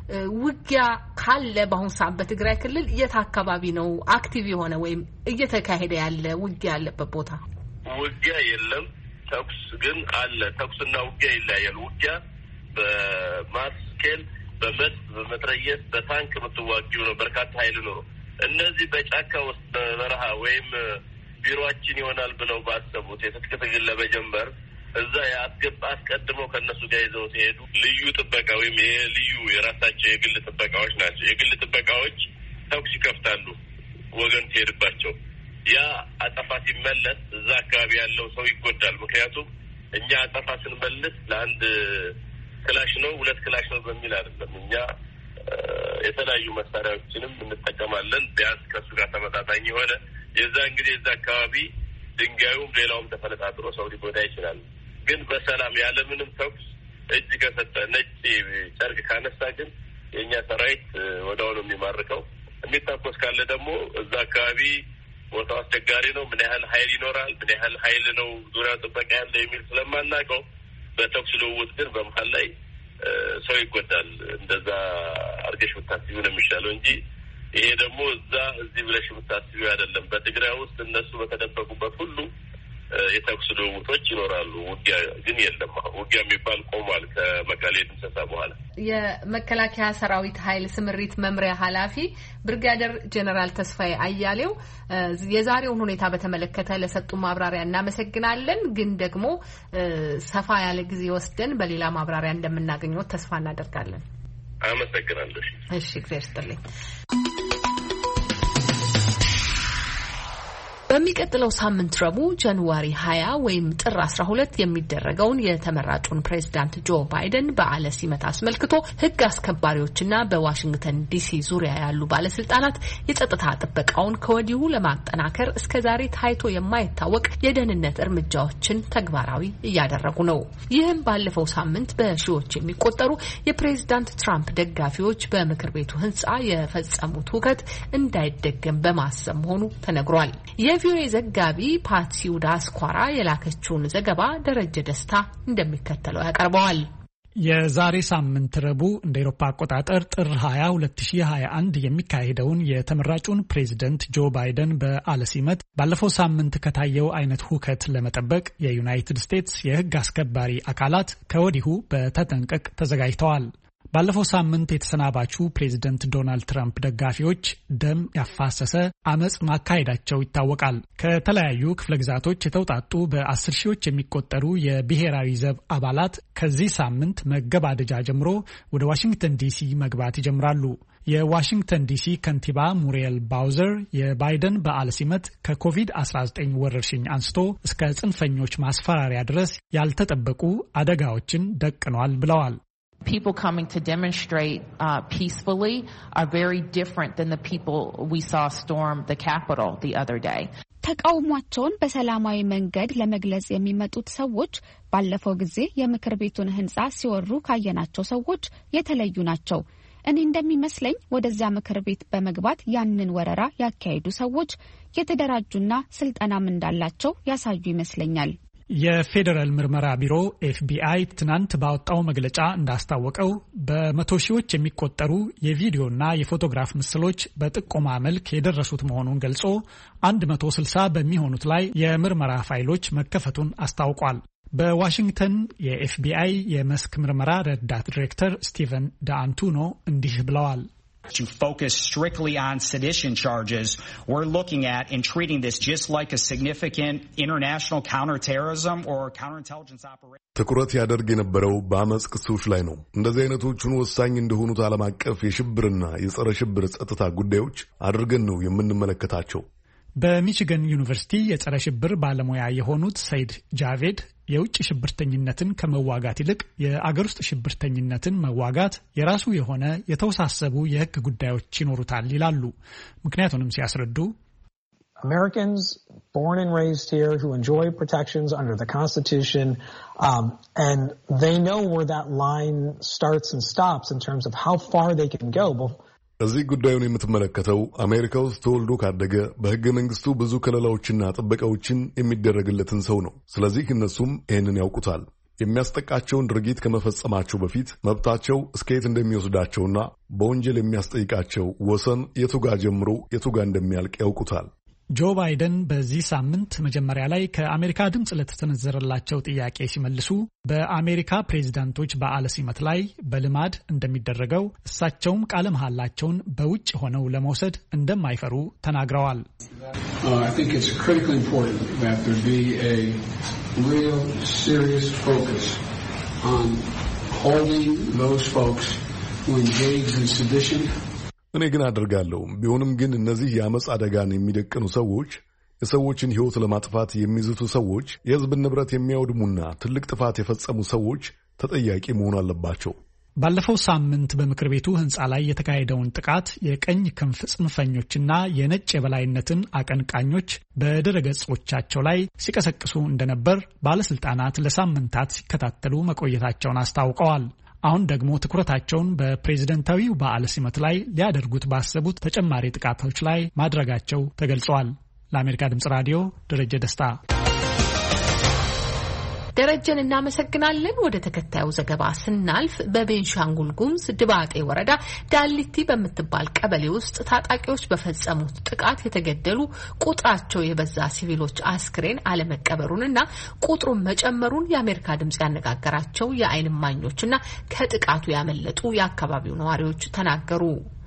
ውጊያ ካለ በአሁኑ ሰዓት በትግራይ ክልል የት አካባቢ ነው አክቲቭ የሆነ ወይም እየተካሄደ ያለ ውጊያ ያለበት ቦታ? ውጊያ የለም፣ ተኩስ ግን አለ። ተኩስና ውጊያ ይለያያል። ውጊያ በማስኬል በመድ በመትረየስ በታንክ የምትዋጊው ነው። በርካታ ኃይል ነው። እነዚህ በጫካ ውስጥ በበረሃ ወይም ቢሮአችን ይሆናል ብለው ባሰቡት የትጥቅ ትግል ለመጀመር እዛ ያስገባ አስቀድመው ከነሱ ጋር ይዘው ሲሄዱ ልዩ ጥበቃ ወይም የልዩ የራሳቸው የግል ጥበቃዎች ናቸው። የግል ጥበቃዎች ተኩስ ይከፍታሉ ወገን ሲሄድባቸው። ያ አጠፋ ሲመለስ እዛ አካባቢ ያለው ሰው ይጎዳል። ምክንያቱም እኛ አጠፋ ስንመልስ ለአንድ ክላሽ ነው ሁለት ክላሽ ነው በሚል አይደለም። እኛ የተለያዩ መሳሪያዎችንም እንጠቀማለን። ቢያንስ ከሱ ጋር ተመጣጣኝ የሆነ የዛን ጊዜ እዛ አካባቢ ድንጋዩም ሌላውም ተፈነጣጥሮ ሰው ሊጎዳ ይችላል። ግን በሰላም ያለምንም ተኩስ እጅ ከሰጠ ነጭ ጨርቅ ካነሳ ግን የእኛ ሰራዊት ወዲያው ነው የሚማርከው። የሚታኮስ ካለ ደግሞ እዛ አካባቢ ቦታው አስቸጋሪ ነው። ምን ያህል ኃይል ይኖራል፣ ምን ያህል ኃይል ነው ዙሪያው ጥበቃ ያለ የሚል ስለማናውቀው በተኩስ ልውውጥ ግን በመሀል ላይ ሰው ይጎዳል። እንደዛ አርገሽ ብታስቢ ነው የሚሻለው እንጂ ይሄ ደግሞ እዛ እዚህ ብለሽ ብታስቢ አይደለም። በትግራይ ውስጥ እነሱ በተደበቁበት ሁሉ የተኩስ ልውውጦች ይኖራሉ። ውጊያ ግን የለም። ውጊያ የሚባል ቆሟል ከመቀሌ ድምሰሳ በኋላ። የመከላከያ ሰራዊት ኃይል ስምሪት መምሪያ ኃላፊ ብርጋዴር ጀነራል ተስፋዬ አያሌው የዛሬውን ሁኔታ በተመለከተ ለሰጡ ማብራሪያ እናመሰግናለን። ግን ደግሞ ሰፋ ያለ ጊዜ ወስደን በሌላ ማብራሪያ እንደምናገኘው ተስፋ እናደርጋለን። አመሰግናለሁ። እሺ እግዚአብሔር ይስጥልኝ። በሚቀጥለው ሳምንት ረቡዕ ጃንዋሪ ሀያ ወይም ጥር አስራ ሁለት የሚደረገውን የተመራጩን ፕሬዝዳንት ጆ ባይደን በዓለ ሲመት አስመልክቶ ሕግ አስከባሪዎችና በዋሽንግተን ዲሲ ዙሪያ ያሉ ባለስልጣናት የጸጥታ ጥበቃውን ከወዲሁ ለማጠናከር እስከዛሬ ታይቶ የማይታወቅ የደህንነት እርምጃዎችን ተግባራዊ እያደረጉ ነው። ይህም ባለፈው ሳምንት በሺዎች የሚቆጠሩ የፕሬዝዳንት ትራምፕ ደጋፊዎች በምክር ቤቱ ህንጻ የፈጸሙት ሁከት እንዳይደገም በማሰብ መሆኑ ተነግሯል። የቪኦኤ ዘጋቢ ፓትሲው ዳስኳራ የላከችውን ዘገባ ደረጀ ደስታ እንደሚከተለው ያቀርበዋል። የዛሬ ሳምንት ረቡዕ እንደ አውሮፓ አቆጣጠር ጥር ሀያ ሁለት ሺህ ሀያ አንድ የሚካሄደውን የተመራጩን ፕሬዝደንት ጆ ባይደን በዓለ ሲመት ባለፈው ሳምንት ከታየው አይነት ሁከት ለመጠበቅ የዩናይትድ ስቴትስ የህግ አስከባሪ አካላት ከወዲሁ በተጠንቀቅ ተዘጋጅተዋል። ባለፈው ሳምንት የተሰናባቹ ፕሬዝደንት ዶናልድ ትራምፕ ደጋፊዎች ደም ያፋሰሰ አመጽ ማካሄዳቸው ይታወቃል። ከተለያዩ ክፍለ ግዛቶች የተውጣጡ በአስር ሺዎች የሚቆጠሩ የብሔራዊ ዘብ አባላት ከዚህ ሳምንት መገባደጃ ጀምሮ ወደ ዋሽንግተን ዲሲ መግባት ይጀምራሉ። የዋሽንግተን ዲሲ ከንቲባ ሙሪየል ባውዘር የባይደን በዓለ ሲመት ከኮቪድ አስራ ዘጠኝ ወረርሽኝ አንስቶ እስከ ጽንፈኞች ማስፈራሪያ ድረስ ያልተጠበቁ አደጋዎችን ደቅኗል ብለዋል። People coming to demonstrate uh, peacefully are very different than the people we saw storm the Capitol the other day. ተቃውሟቸውን በሰላማዊ መንገድ ለመግለጽ የሚመጡት ሰዎች ባለፈው ጊዜ የምክር ቤቱን ህንጻ ሲወሩ ካየናቸው ሰዎች የተለዩ ናቸው። እኔ እንደሚመስለኝ ወደዚያ ምክር ቤት በመግባት ያንን ወረራ ያካሄዱ ሰዎች የተደራጁና ስልጠናም እንዳላቸው ያሳዩ ይመስለኛል። የፌዴራል ምርመራ ቢሮ ኤፍቢአይ ትናንት ባወጣው መግለጫ እንዳስታወቀው በመቶ ሺዎች የሚቆጠሩ የቪዲዮና የፎቶግራፍ ምስሎች በጥቆማ መልክ የደረሱት መሆኑን ገልጾ አንድ መቶ ስልሳ በሚሆኑት ላይ የምርመራ ፋይሎች መከፈቱን አስታውቋል። በዋሽንግተን የኤፍቢአይ የመስክ ምርመራ ረዳት ዲሬክተር ስቲቨን ዳአንቱኖ እንዲህ ብለዋል። To focus strictly on sedition charges, we're looking at and treating this just like a significant international counterterrorism or counterintelligence operation. ትኩረት ያደርግ የነበረው በአመጽ ክሶች ላይ ነው። እንደዚህ አይነቶቹን ወሳኝ እንደሆኑት ዓለም አቀፍ የሽብርና የጸረ ሽብር ጸጥታ ጉዳዮች አድርገን ነው የምንመለከታቸው። በሚቺገን ዩኒቨርሲቲ የጸረ ሽብር ባለሙያ የሆኑት ሰይድ ጃቬድ የውጭ ሽብርተኝነትን ከመዋጋት ይልቅ የአገር ውስጥ ሽብርተኝነትን መዋጋት የራሱ የሆነ የተወሳሰቡ የሕግ ጉዳዮች ይኖሩታል ይላሉ። ምክንያቱንም ሲያስረዱ Americans born and raised here who enjoy protections under the Constitution, um, and they know where that line starts and stops in terms of how far they can go. እዚህ ጉዳዩን የምትመለከተው አሜሪካ ውስጥ ተወልዶ ካደገ በሕገ መንግስቱ ብዙ ከለላዎችና ጥበቃዎችን የሚደረግለትን ሰው ነው። ስለዚህ እነሱም ይህንን ያውቁታል። የሚያስጠቃቸውን ድርጊት ከመፈጸማቸው በፊት መብታቸው እስከየት እንደሚወስዳቸውና በወንጀል የሚያስጠይቃቸው ወሰን የቱጋ ጀምሮ የቱጋ እንደሚያልቅ ያውቁታል። ጆ ባይደን በዚህ ሳምንት መጀመሪያ ላይ ከአሜሪካ ድምጽ ለተሰነዘረላቸው ጥያቄ ሲመልሱ በአሜሪካ ፕሬዝዳንቶች በዓለ ሲመት ላይ በልማድ እንደሚደረገው እሳቸውም ቃለ መሐላቸውን በውጭ ሆነው ለመውሰድ እንደማይፈሩ ተናግረዋል። I think it's critically important that there be a real serious focus on holding those folks who engage in sedition. እኔ ግን አደርጋለሁ። ቢሆንም ግን እነዚህ የአመጽ አደጋን የሚደቅኑ ሰዎች፣ የሰዎችን ሕይወት ለማጥፋት የሚዝቱ ሰዎች፣ የሕዝብን ንብረት የሚያወድሙና ትልቅ ጥፋት የፈጸሙ ሰዎች ተጠያቂ መሆን አለባቸው። ባለፈው ሳምንት በምክር ቤቱ ህንጻ ላይ የተካሄደውን ጥቃት የቀኝ ክንፍ ጽንፈኞችና የነጭ የበላይነትን አቀንቃኞች በድረገጾቻቸው ላይ ሲቀሰቅሱ እንደነበር ባለስልጣናት ለሳምንታት ሲከታተሉ መቆየታቸውን አስታውቀዋል። አሁን ደግሞ ትኩረታቸውን በፕሬዝደንታዊው በዓለ ሲመት ላይ ሊያደርጉት ባሰቡት ተጨማሪ ጥቃቶች ላይ ማድረጋቸው ተገልጿል። ለአሜሪካ ድምጽ ራዲዮ ደረጀ ደስታ። ደረጀን እናመሰግናለን። ወደ ተከታዩ ዘገባ ስናልፍ በቤንሻንጉል ጉሙዝ ድባጤ ወረዳ ዳሊቲ በምትባል ቀበሌ ውስጥ ታጣቂዎች በፈጸሙት ጥቃት የተገደሉ ቁጥራቸው የበዛ ሲቪሎች አስክሬን አለመቀበሩንና ቁጥሩን መጨመሩን የአሜሪካ ድምጽ ያነጋገራቸው የዓይን እማኞችና ከጥቃቱ ያመለጡ የአካባቢው ነዋሪዎች ተናገሩ።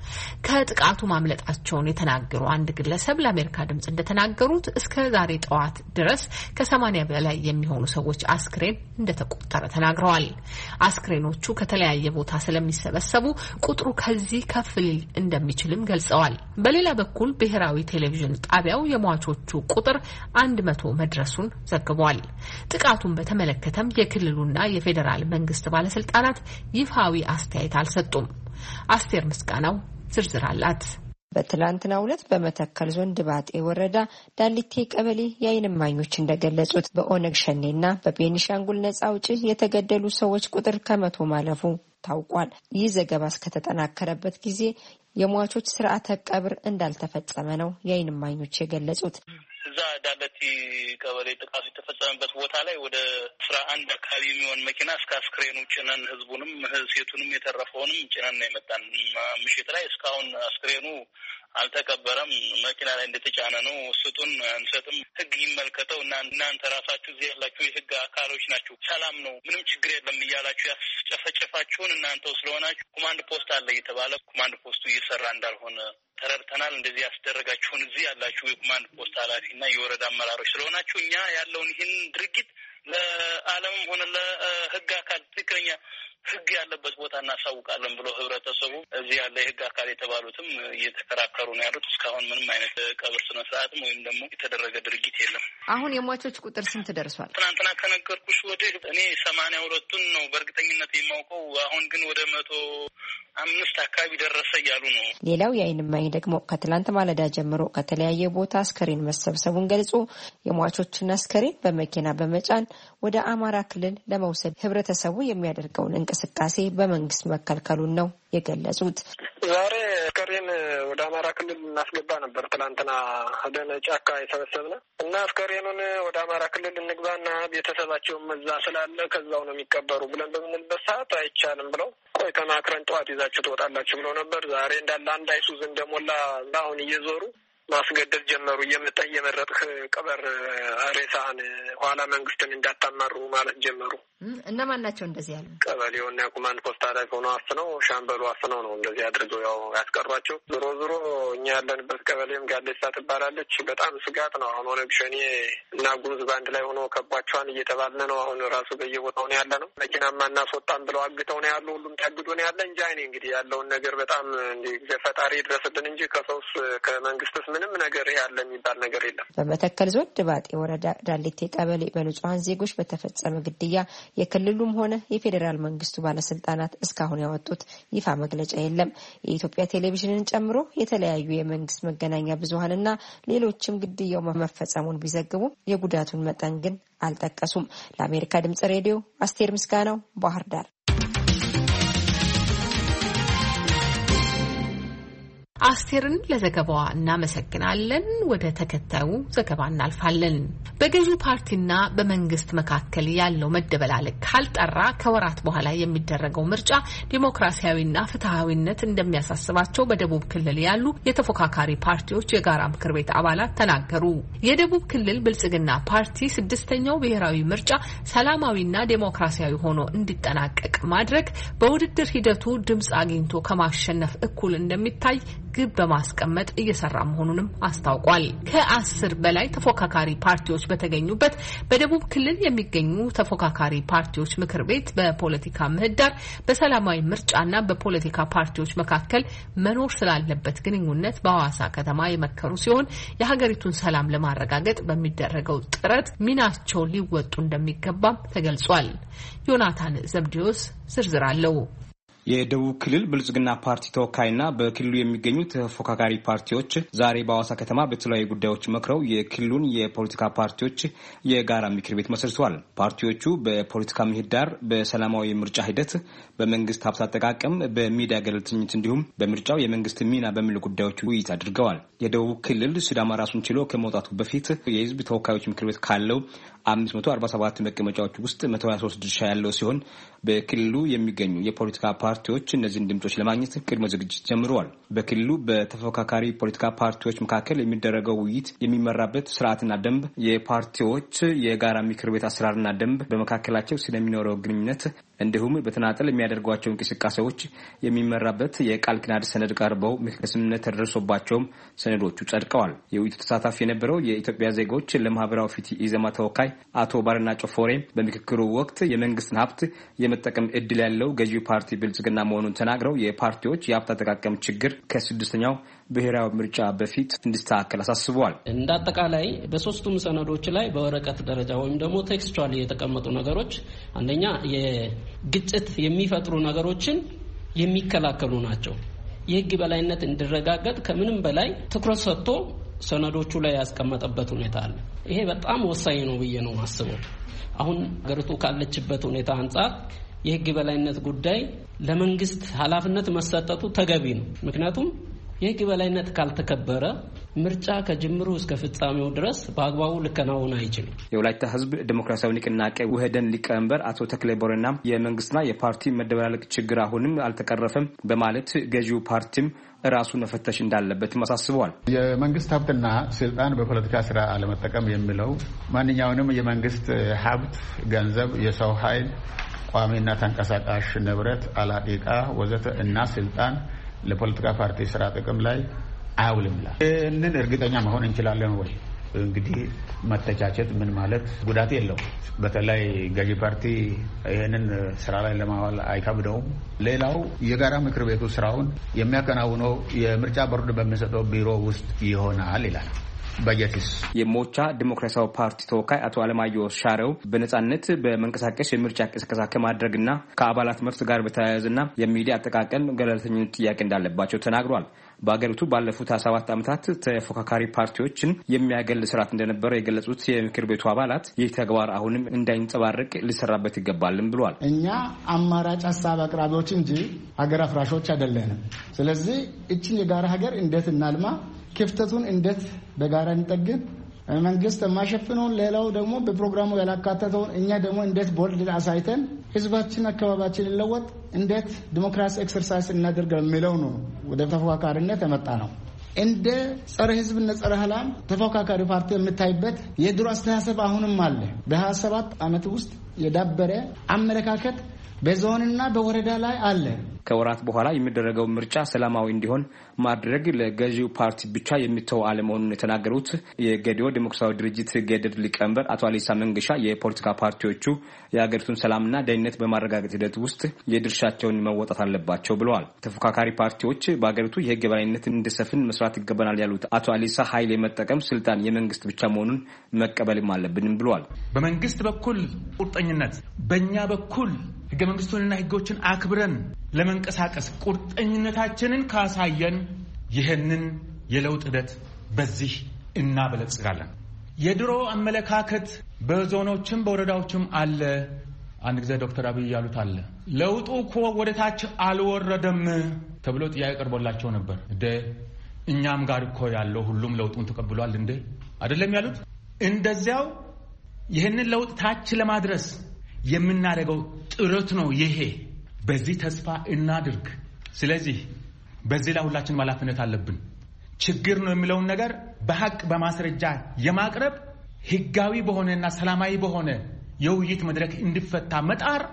ከጥቃቱ ማምለጣቸውን የተናገሩ አንድ ግለሰብ ለአሜሪካ ድምጽ እንደተናገሩት እስከ ዛሬ ጠዋት ድረስ ከሰማኒያ በላይ የሚሆኑ ሰዎች አስክሬን እንደተቆጠረ ተናግረዋል። አስክሬኖቹ ከተለያየ ቦታ ስለሚሰበሰቡ ቁጥሩ ከዚህ ከፍ ሊል እንደሚችልም ገልጸዋል። በሌላ በኩል ብሔራዊ ቴሌቪዥን ጣቢያው የሟቾቹ ቁጥር አንድ መቶ መድረሱን ዘግቧል። ጥቃቱን በተመለከተም የክልሉና የፌዴራል መንግስት ባለስልጣናት ይፋዊ አስተያየት አልሰጡም። አስቴር ምስጋናው ዝርዝር አላት። በትላንትናው ዕለት በመተከል ዞን ድባጤ ወረዳ ዳሊቲ ቀበሌ የዓይን እማኞች እንደገለጹት በኦነግ ሸኔና በቤኒሻንጉል ነጻ አውጪ የተገደሉ ሰዎች ቁጥር ከመቶ ማለፉ ታውቋል። ይህ ዘገባ እስከተጠናከረበት ጊዜ የሟቾች ስርዓተ ቀብር እንዳልተፈጸመ ነው የዓይን እማኞች የገለጹት። እዛ ዳለቲ ቀበሌ ጥቃቱ የተፈጸመበት ቦታ ላይ ወደ አስራ አንድ አካባቢ የሚሆን መኪና እስከ አስክሬኑ ጭነን ህዝቡንም ሴቱንም የተረፈውንም ጭነን ነው የመጣን። ምሽት ላይ እስካሁን አስክሬኑ አልተቀበረም። መኪና ላይ እንደተጫነ ነው። ስጡን አንሰጥም፣ ህግ ይመልከተው እና እናንተ ራሳችሁ እዚህ ያላችሁ የህግ አካሎች ናችሁ፣ ሰላም ነው ምንም ችግር የለም እያላችሁ ያስጨፈጨፋችሁን እናንተው ስለሆናችሁ ኮማንድ ፖስት አለ እየተባለ ኮማንድ ፖስቱ እየሰራ እንዳልሆነ ተረድተናል። እንደዚህ ያስደረጋችሁን እዚህ ያላችሁ የኮማንድ ፖስት ኃላፊና የወረዳ አመራሮች ስለሆናችሁ እኛ ያለውን ይህን ድርጊት ለዓለምም ሆነ ለህግ አካል ትክክለኛ ህግ ያለበት ቦታ እናሳውቃለን ብሎ ህብረተሰቡ እዚህ ያለ የህግ አካል የተባሉትም እየተከራከሩ ነው ያሉት። እስካሁን ምንም አይነት ቀብር ስነ ስርዓትም ወይም ደግሞ የተደረገ ድርጊት የለም። አሁን የሟቾች ቁጥር ስንት ደርሷል? ትናንትና ከነገርኩሽ ወዲህ እኔ ሰማንያ ሁለቱን ነው በእርግጠኝነት የማውቀው። አሁን ግን ወደ መቶ አምስት አካባቢ ደረሰ እያሉ ነው። ሌላው የዓይን እማኝ ደግሞ ከትላንት ማለዳ ጀምሮ ከተለያየ ቦታ አስከሬን መሰብሰቡን ገልጾ የሟቾችን አስከሬን በመኪና በመጫን ወደ አማራ ክልል ለመውሰድ ህብረተሰቡ የሚያደርገውን እንቅስቃሴ በመንግስት መከልከሉን ነው የገለጹት። ዛሬ አስከሬን ወደ አማራ ክልል እናስገባ ነበር። ትላንትና ሄደን ጫካ የሰበሰብነ እና አስከሬኑን ወደ አማራ ክልል እንግባና ቤተሰባቸውም እዛ ስላለ ከዛው ነው የሚቀበሩ ብለን በምንልበት ሰዓት አይቻልም ብለው ቆይ ተማክረን ጠዋት ይዛችሁ ትወጣላችሁ ብለው ነበር። ዛሬ እንዳለ አንድ አይሱዝ እንደሞላ አሁን እየዞሩ ማስገደድ ጀመሩ። እየመጣ እየመረጥህ ቀበር ሬሳህን ኋላ መንግስትን እንዳታማሩ ማለት ጀመሩ። እነማን ናቸው እንደዚህ ያሉ? ቀበሌውና የኮማንድ ፖስት ኃላፊ ሆነው አፍነው ሻምበሉ አፍነው ነው እንደዚህ አድርገው ያው ያስቀሯቸው። ዞሮ ዞሮ እኛ ያለንበት ቀበሌም ጋሌሳ ትባላለች። በጣም ስጋት ነው። አሁን ኦነግ ሸኔ እና ጉሙዝ ባንድ ላይ ሆኖ ከቧቸዋን እየተባለ ነው። አሁን ራሱ በየቦታው ነው ያለ ነው። መኪናማ እናስወጣም ብለው አግተው ነው ያሉ። ሁሉም ታግዶ ነው ያለ እንጂ አይኔ እንግዲህ ያለውን ነገር በጣም እንደ ፈጣሪ ይድረስልን እንጂ ከሰውስ ከመንግስትስ ምንም ነገር ያለ የሚባል ነገር የለም። በመተከል ዞን ድባጤ ወረዳ ዳሊቲ ቀበሌ በንጹሃን ዜጎች በተፈጸመ ግድያ የክልሉም ሆነ የፌዴራል መንግስቱ ባለስልጣናት እስካሁን ያወጡት ይፋ መግለጫ የለም። የኢትዮጵያ ቴሌቪዥንን ጨምሮ የተለያዩ የመንግስት መገናኛ ብዙሃንና ሌሎችም ግድያው መፈጸሙን ቢዘግቡ የጉዳቱን መጠን ግን አልጠቀሱም። ለአሜሪካ ድምጽ ሬዲዮ አስቴር ምስጋናው ባህር ዳር። አስቴርን ለዘገባዋ እናመሰግናለን። ወደ ተከታዩ ዘገባ እናልፋለን። በገዢው ፓርቲና በመንግስት መካከል ያለው መደበላለቅ ካልጠራ ከወራት በኋላ የሚደረገው ምርጫ ዲሞክራሲያዊና ፍትሃዊነት እንደሚያሳስባቸው በደቡብ ክልል ያሉ የተፎካካሪ ፓርቲዎች የጋራ ምክር ቤት አባላት ተናገሩ። የደቡብ ክልል ብልጽግና ፓርቲ ስድስተኛው ብሔራዊ ምርጫ ሰላማዊና ዲሞክራሲያዊ ሆኖ እንዲጠናቀቅ ማድረግ በውድድር ሂደቱ ድምጽ አግኝቶ ከማሸነፍ እኩል እንደሚታይ ግብ በማስቀመጥ እየሰራ መሆኑንም አስታውቋል። ከአስር በላይ ተፎካካሪ ፓርቲዎች በተገኙበት በደቡብ ክልል የሚገኙ ተፎካካሪ ፓርቲዎች ምክር ቤት በፖለቲካ ምህዳር በሰላማዊ ምርጫና በፖለቲካ ፓርቲዎች መካከል መኖር ስላለበት ግንኙነት በሐዋሳ ከተማ የመከሩ ሲሆን የሀገሪቱን ሰላም ለማረጋገጥ በሚደረገው ጥረት ሚናቸው ሊወጡ እንደሚገባም ተገልጿል። ዮናታን ዘብዲዮስ ዝርዝር አለው። የደቡብ ክልል ብልጽግና ፓርቲ ተወካይና በክልሉ የሚገኙ ተፎካካሪ ፓርቲዎች ዛሬ በአዋሳ ከተማ በተለያዩ ጉዳዮች መክረው የክልሉን የፖለቲካ ፓርቲዎች የጋራ ምክር ቤት መስርተዋል። ፓርቲዎቹ በፖለቲካ ምህዳር፣ በሰላማዊ ምርጫ ሂደት፣ በመንግስት ሀብት አጠቃቀም፣ በሚዲያ ገለልተኝነት እንዲሁም በምርጫው የመንግስት ሚና በሚሉ ጉዳዮች ውይይት አድርገዋል። የደቡብ ክልል ሲዳማ ራሱን ችሎ ከመውጣቱ በፊት የህዝብ ተወካዮች ምክር ቤት ካለው አምስት መቶ አርባ ሰባት መቀመጫዎች ውስጥ መቶ ሀያ ሶስት ድርሻ ያለው ሲሆን በክልሉ የሚገኙ የፖለቲካ ፓርቲዎች እነዚህን ድምጾች ለማግኘት ቅድመ ዝግጅት ጀምረዋል። በክልሉ በተፎካካሪ ፖለቲካ ፓርቲዎች መካከል የሚደረገው ውይይት የሚመራበት ስርዓትና ደንብ፣ የፓርቲዎች የጋራ ምክር ቤት አሰራርና ደንብ፣ በመካከላቸው ስለሚኖረው ግንኙነት እንዲሁም በተናጠል የሚያደርጓቸው እንቅስቃሴዎች የሚመራበት የቃል ኪዳን ሰነድ ቀርበው ስምምነት ተደርሶባቸውም ሰነዶቹ ጸድቀዋል። የውይይቱ ተሳታፊ የነበረው የኢትዮጵያ ዜጎች ለማህበራዊ ፍትህ ኢዜማ ተወካይ አቶ ባርና ጮፎሬ በምክክሩ ወቅት የመንግስትን ሀብት የመጠቀም እድል ያለው ገዢ ፓርቲ ብልጽግና መሆኑን ተናግረው የፓርቲዎች የሀብት አጠቃቀም ችግር ከስድስተኛው ብሔራዊ ምርጫ በፊት እንዲስተካከል አሳስበዋል። እንደ አጠቃላይ በሶስቱም ሰነዶች ላይ በወረቀት ደረጃ ወይም ደግሞ ቴክስቹዋሊ የተቀመጡ ነገሮች አንደኛ የግጭት የሚፈጥሩ ነገሮችን የሚከላከሉ ናቸው። የህግ በላይነት እንዲረጋገጥ ከምንም በላይ ትኩረት ሰጥቶ ሰነዶቹ ላይ ያስቀመጠበት ሁኔታ አለ። ይሄ በጣም ወሳኝ ነው ብዬ ነው ማስበው። አሁን ሀገሪቱ ካለችበት ሁኔታ አንጻር የህግ በላይነት ጉዳይ ለመንግስት ኃላፊነት መሰጠቱ ተገቢ ነው። ምክንያቱም የህግ በላይነት ካልተከበረ ምርጫ ከጅምሩ እስከ ፍጻሜው ድረስ በአግባቡ ሊከናወን አይችልም። የወላይታ ህዝብ ዲሞክራሲያዊ ንቅናቄ ውህደን ሊቀመንበር አቶ ተክሌ ቦረና የመንግስትና የፓርቲ መደበላለቅ ችግር አሁንም አልተቀረፈም በማለት ገዢው ፓርቲም ራሱን መፈተሽ እንዳለበት አሳስበዋል። የመንግስት ሀብትና ስልጣን በፖለቲካ ስራ አለመጠቀም የሚለው ማንኛውንም የመንግስት ሀብት፣ ገንዘብ፣ የሰው ኃይል፣ ቋሚና ተንቀሳቃሽ ንብረት፣ አላቂቃ ወዘተ እና ስልጣን ለፖለቲካ ፓርቲ ስራ ጥቅም ላይ አያውልም ይላል። ይህንን እርግጠኛ መሆን እንችላለን ወይ? እንግዲህ መተቻቸት ምን ማለት ጉዳት የለው። በተለይ ገዢ ፓርቲ ይህንን ስራ ላይ ለማዋል አይከብደውም። ሌላው የጋራ ምክር ቤቱ ስራውን የሚያከናውነው የምርጫ ቦርድ በሚሰጠው ቢሮ ውስጥ ይሆናል ይላል። በጀትስ የሞቻ ዲሞክራሲያዊ ፓርቲ ተወካይ አቶ አለማየሁ ሻረው በነጻነት በመንቀሳቀስ የምርጫ ቅስቀሳ ከማድረግና ከአባላት መብት ጋር በተያያዘና የሚዲያ አጠቃቀም ገለልተኝነት ጥያቄ እንዳለባቸው ተናግሯል። በአገሪቱ ባለፉት ሀያ ሰባት ዓመታት ተፎካካሪ ፓርቲዎችን የሚያገል ስርዓት እንደነበረ የገለጹት የምክር ቤቱ አባላት ይህ ተግባር አሁንም እንዳይንጸባረቅ ሊሰራበት ይገባልም ብሏል። እኛ አማራጭ ሀሳብ አቅራቢዎች እንጂ ሀገር አፍራሾች አይደለንም። ስለዚህ እችን የጋራ ሀገር እንዴት እናልማ፣ ክፍተቱን እንዴት በጋራ እንጠግን፣ መንግስት የማይሸፍነውን ሌላው ደግሞ በፕሮግራሙ ያላካተተውን እኛ ደግሞ እንዴት ቦልድ አሳይተን ህዝባችን አካባቢያችን ይለወጥ፣ እንዴት ዲሞክራሲ ኤክሰርሳይዝ እናደርግ የሚለው ነው ወደ ተፎካካሪነት የመጣ ነው። እንደ ጸረ ህዝብና ጸረ ሰላም ተፎካካሪ ፓርቲ የምታይበት የድሮ አስተሳሰብ አሁንም አለ። በሀያ ሰባት ዓመት ውስጥ የዳበረ አመለካከት በዞንና በወረዳ ላይ አለ። ከወራት በኋላ የሚደረገው ምርጫ ሰላማዊ እንዲሆን ማድረግ ለገዢው ፓርቲ ብቻ የሚተው አለመሆኑን የተናገሩት የገዲዮ ዲሞክራሲያዊ ድርጅት ገድር ሊቀመንበር አቶ አሊሳ መንገሻ የፖለቲካ ፓርቲዎቹ የሀገሪቱን ሰላምና ደህንነት በማረጋገጥ ሂደት ውስጥ የድርሻቸውን መወጣት አለባቸው ብለዋል። ተፎካካሪ ፓርቲዎች በሀገሪቱ የህግ የበላይነት እንዲሰፍን መስራት ይገባናል ያሉት አቶ አሊሳ ኃይል የመጠቀም ስልጣን የመንግስት ብቻ መሆኑን መቀበልም አለብንም ብለዋል። በመንግስት በኩል ቁርጠኝነት፣ በእኛ በኩል ህገ መንግስቱንና ህጎችን አክብረን ለመንቀሳቀስ ቁርጠኝነታችንን ካሳየን ይህንን የለውጥ ሂደት በዚህ እናበለጽጋለን። የድሮ አመለካከት በዞኖችም በወረዳዎችም አለ። አንድ ጊዜ ዶክተር አብይ ያሉት አለ ለውጡ እኮ ወደታች አልወረደም ተብሎ ጥያቄ ቀርቦላቸው ነበር። እንደ እኛም ጋር እኮ ያለው ሁሉም ለውጡን ተቀብሏል እንደ አይደለም ያሉት። እንደዚያው ይህንን ለውጥ ታች ለማድረስ የምናደርገው ጥረት ነው ይሄ። በዚህ ተስፋ እናድርግ። ስለዚህ በዚህ ላይ ሁላችንም ኃላፊነት አለብን። ችግር ነው የሚለውን ነገር በሐቅ በማስረጃ የማቅረብ ህጋዊ በሆነና ሰላማዊ በሆነ የውይይት መድረክ እንዲፈታ መጣር፣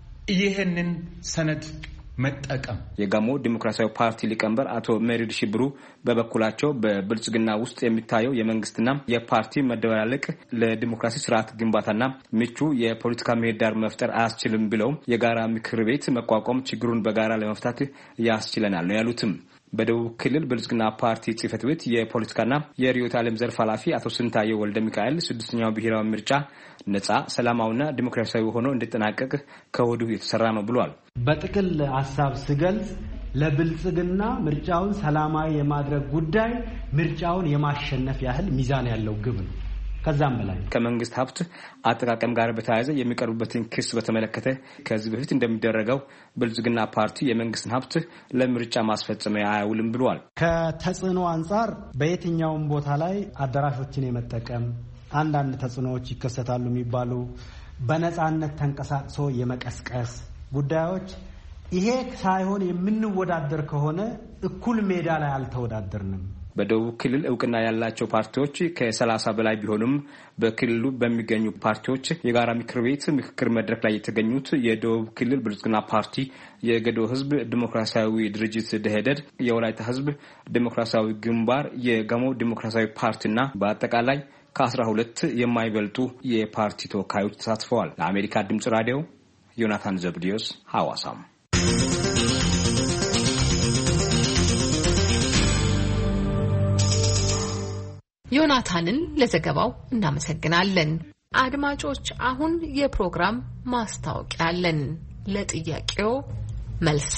ይሄንን ሰነድ መጠቀም። የጋሞ ዲሞክራሲያዊ ፓርቲ ሊቀመንበር አቶ መሪድ ሽብሩ በበኩላቸው በብልጽግና ውስጥ የሚታየው የመንግስትና የፓርቲ መደበላለቅ ለዲሞክራሲ ስርዓት ግንባታና ምቹ የፖለቲካ ምህዳር መፍጠር አያስችልም ብለው የጋራ ምክር ቤት መቋቋም ችግሩን በጋራ ለመፍታት ያስችለናል ነው ያሉትም። በደቡብ ክልል ብልጽግና ፓርቲ ጽህፈት ቤት የፖለቲካና የሪዮት ዓለም ዘርፍ ኃላፊ አቶ ስንታየው ወልደ ሚካኤል ስድስተኛው ብሔራዊ ምርጫ ነጻ ሰላማዊና ዲሞክራሲያዊ ሆኖ እንዲጠናቀቅ ከወዲሁ የተሰራ ነው ብሏል። በጥቅል ሐሳብ ሲገልጽ ለብልጽግና ምርጫውን ሰላማዊ የማድረግ ጉዳይ ምርጫውን የማሸነፍ ያህል ሚዛን ያለው ግብ ነው። ከዛም በላይ ከመንግስት ሀብት አጠቃቀም ጋር በተያያዘ የሚቀርቡበትን ክስ በተመለከተ ከዚህ በፊት እንደሚደረገው ብልጽግና ፓርቲ የመንግስትን ሀብት ለምርጫ ማስፈጸሚያ አያውልም ብሏል። ከተጽዕኖ አንጻር በየትኛውም ቦታ ላይ አዳራሾችን የመጠቀም አንዳንድ ተጽዕኖዎች ይከሰታሉ የሚባሉ በነጻነት ተንቀሳቅሶ የመቀስቀስ ጉዳዮች ይሄ ሳይሆን የምንወዳደር ከሆነ እኩል ሜዳ ላይ አልተወዳደርንም። በደቡብ ክልል እውቅና ያላቸው ፓርቲዎች ከሰላሳ በላይ ቢሆኑም በክልሉ በሚገኙ ፓርቲዎች የጋራ ምክር ቤት ምክክር መድረክ ላይ የተገኙት የደቡብ ክልል ብልጽግና ፓርቲ፣ የገዶ ህዝብ ዲሞክራሲያዊ ድርጅት ደኢህዴን፣ የወላይታ ህዝብ ዲሞክራሲያዊ ግንባር፣ የጋሞ ዲሞክራሲያዊ ፓርቲና በአጠቃላይ ከአስራ ሁለት የማይበልጡ የፓርቲ ተወካዮች ተሳትፈዋል። ለአሜሪካ ድምጽ ራዲዮ ዮናታን ዘብዲዮስ ሐዋሳም። ዮናታንን ለዘገባው እናመሰግናለን። አድማጮች አሁን የፕሮግራም ማስታወቂያ አለን። ለጥያቄው መልስ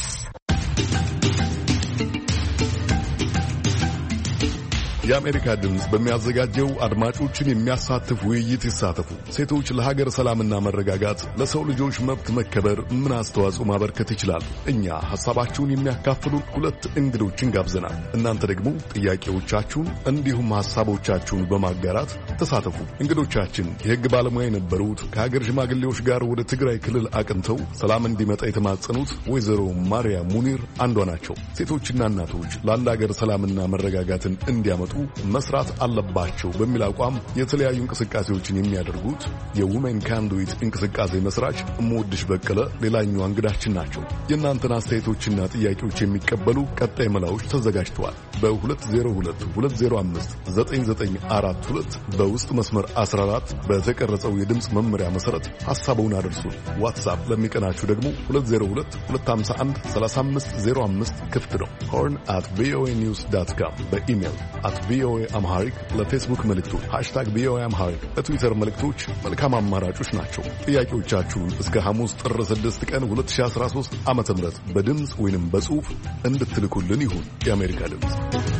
የአሜሪካ ድምፅ በሚያዘጋጀው አድማጮችን የሚያሳትፍ ውይይት ይሳተፉ። ሴቶች ለሀገር ሰላምና መረጋጋት፣ ለሰው ልጆች መብት መከበር ምን አስተዋጽኦ ማበርከት ይችላሉ? እኛ ሐሳባችሁን የሚያካፍሉ ሁለት እንግዶችን ጋብዘናል። እናንተ ደግሞ ጥያቄዎቻችሁን እንዲሁም ሐሳቦቻችሁን በማጋራት ተሳተፉ። እንግዶቻችን የሕግ ባለሙያ የነበሩት ከሀገር ሽማግሌዎች ጋር ወደ ትግራይ ክልል አቅንተው ሰላም እንዲመጣ የተማጸኑት ወይዘሮ ማርያም ሙኒር አንዷ ናቸው። ሴቶችና እናቶች ለአንድ ሀገር ሰላምና መረጋጋትን እንዲያመጡ መስራት አለባቸው በሚል አቋም የተለያዩ እንቅስቃሴዎችን የሚያደርጉት የውሜን ካንዱዊት እንቅስቃሴ መስራች እምወድሽ በቀለ ሌላኛው እንግዳችን ናቸው። የእናንተን አስተያየቶችና ጥያቄዎች የሚቀበሉ ቀጣይ መላዎች ተዘጋጅተዋል። በሁለት ዜሮ ሁለት ሁለት ዜሮ አምስት ዘጠኝ ዘጠኝ አራት ሁለት በውስጥ መስመር አስራ አራት በተቀረጸው የድምፅ መመሪያ መሰረት ሐሳቡን አድርሱን። ዋትስአፕ ለሚቀናችሁ ደግሞ ሁለት ዜሮ ሁለት ሁለት አምሳ አንድ ሰላሳ አምስት ዜሮ አምስት ክፍት ነው። ሆርን አት ቪኦኤ ኒውስ ዳት ካም በኢሜይል አት ቪኦኤ አምሃሪክ ለፌስቡክ መልእክቶች ሃሽታግ ቪኦኤ አምሃሪክ ለትዊተር መልእክቶች መልካም አማራጮች ናቸው። ጥያቄዎቻችሁን እስከ ሐሙስ ጥር ስድስት ቀን ሁለት ሺህ አስራ ሦስት ዓመተ ምህረት በድምፅ ወይንም በጽሑፍ እንድትልኩልን ይሁን። የአሜሪካ ድምፅ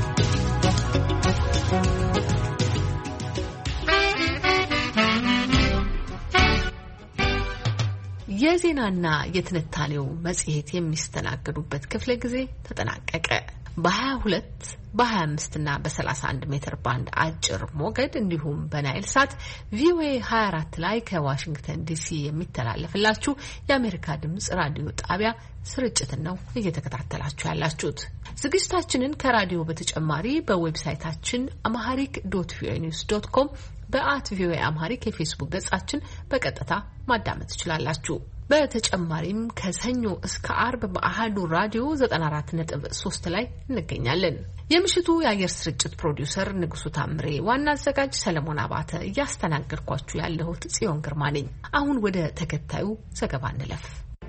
የዜናና የትንታኔው መጽሔት የሚስተናገዱበት ክፍለ ጊዜ ተጠናቀቀ። በሀያ ሁለት በሀያ አምስት እና በሰላሳ አንድ ሜትር ባንድ አጭር ሞገድ እንዲሁም በናይል ሳት ቪኦኤ ሀያ አራት ላይ ከዋሽንግተን ዲሲ የሚተላለፍላችሁ የአሜሪካ ድምጽ ራዲዮ ጣቢያ ስርጭትን ነው እየተከታተላችሁ ያላችሁት። ዝግጅታችንን ከራዲዮ በተጨማሪ በዌብሳይታችን አማሃሪክ ዶት ቪኦኤ ኒውስ ዶት ኮም በአት ቪኦኤ አማሃሪክ የፌስቡክ ገጻችን በቀጥታ ማዳመጥ ትችላላችሁ። በተጨማሪም ከሰኞ እስከ አርብ በአሃዱ ራዲዮ ዘጠና አራት ነጥብ ሶስት ላይ እንገኛለን። የምሽቱ የአየር ስርጭት ፕሮዲውሰር ንጉሱ ታምሬ፣ ዋና አዘጋጅ ሰለሞን አባተ፣ እያስተናገድኳችሁ ያለሁት ጽዮን ግርማ ነኝ። አሁን ወደ ተከታዩ ዘገባ እንለፍ።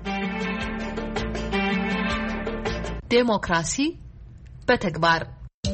ዴሞክራሲ በተግባር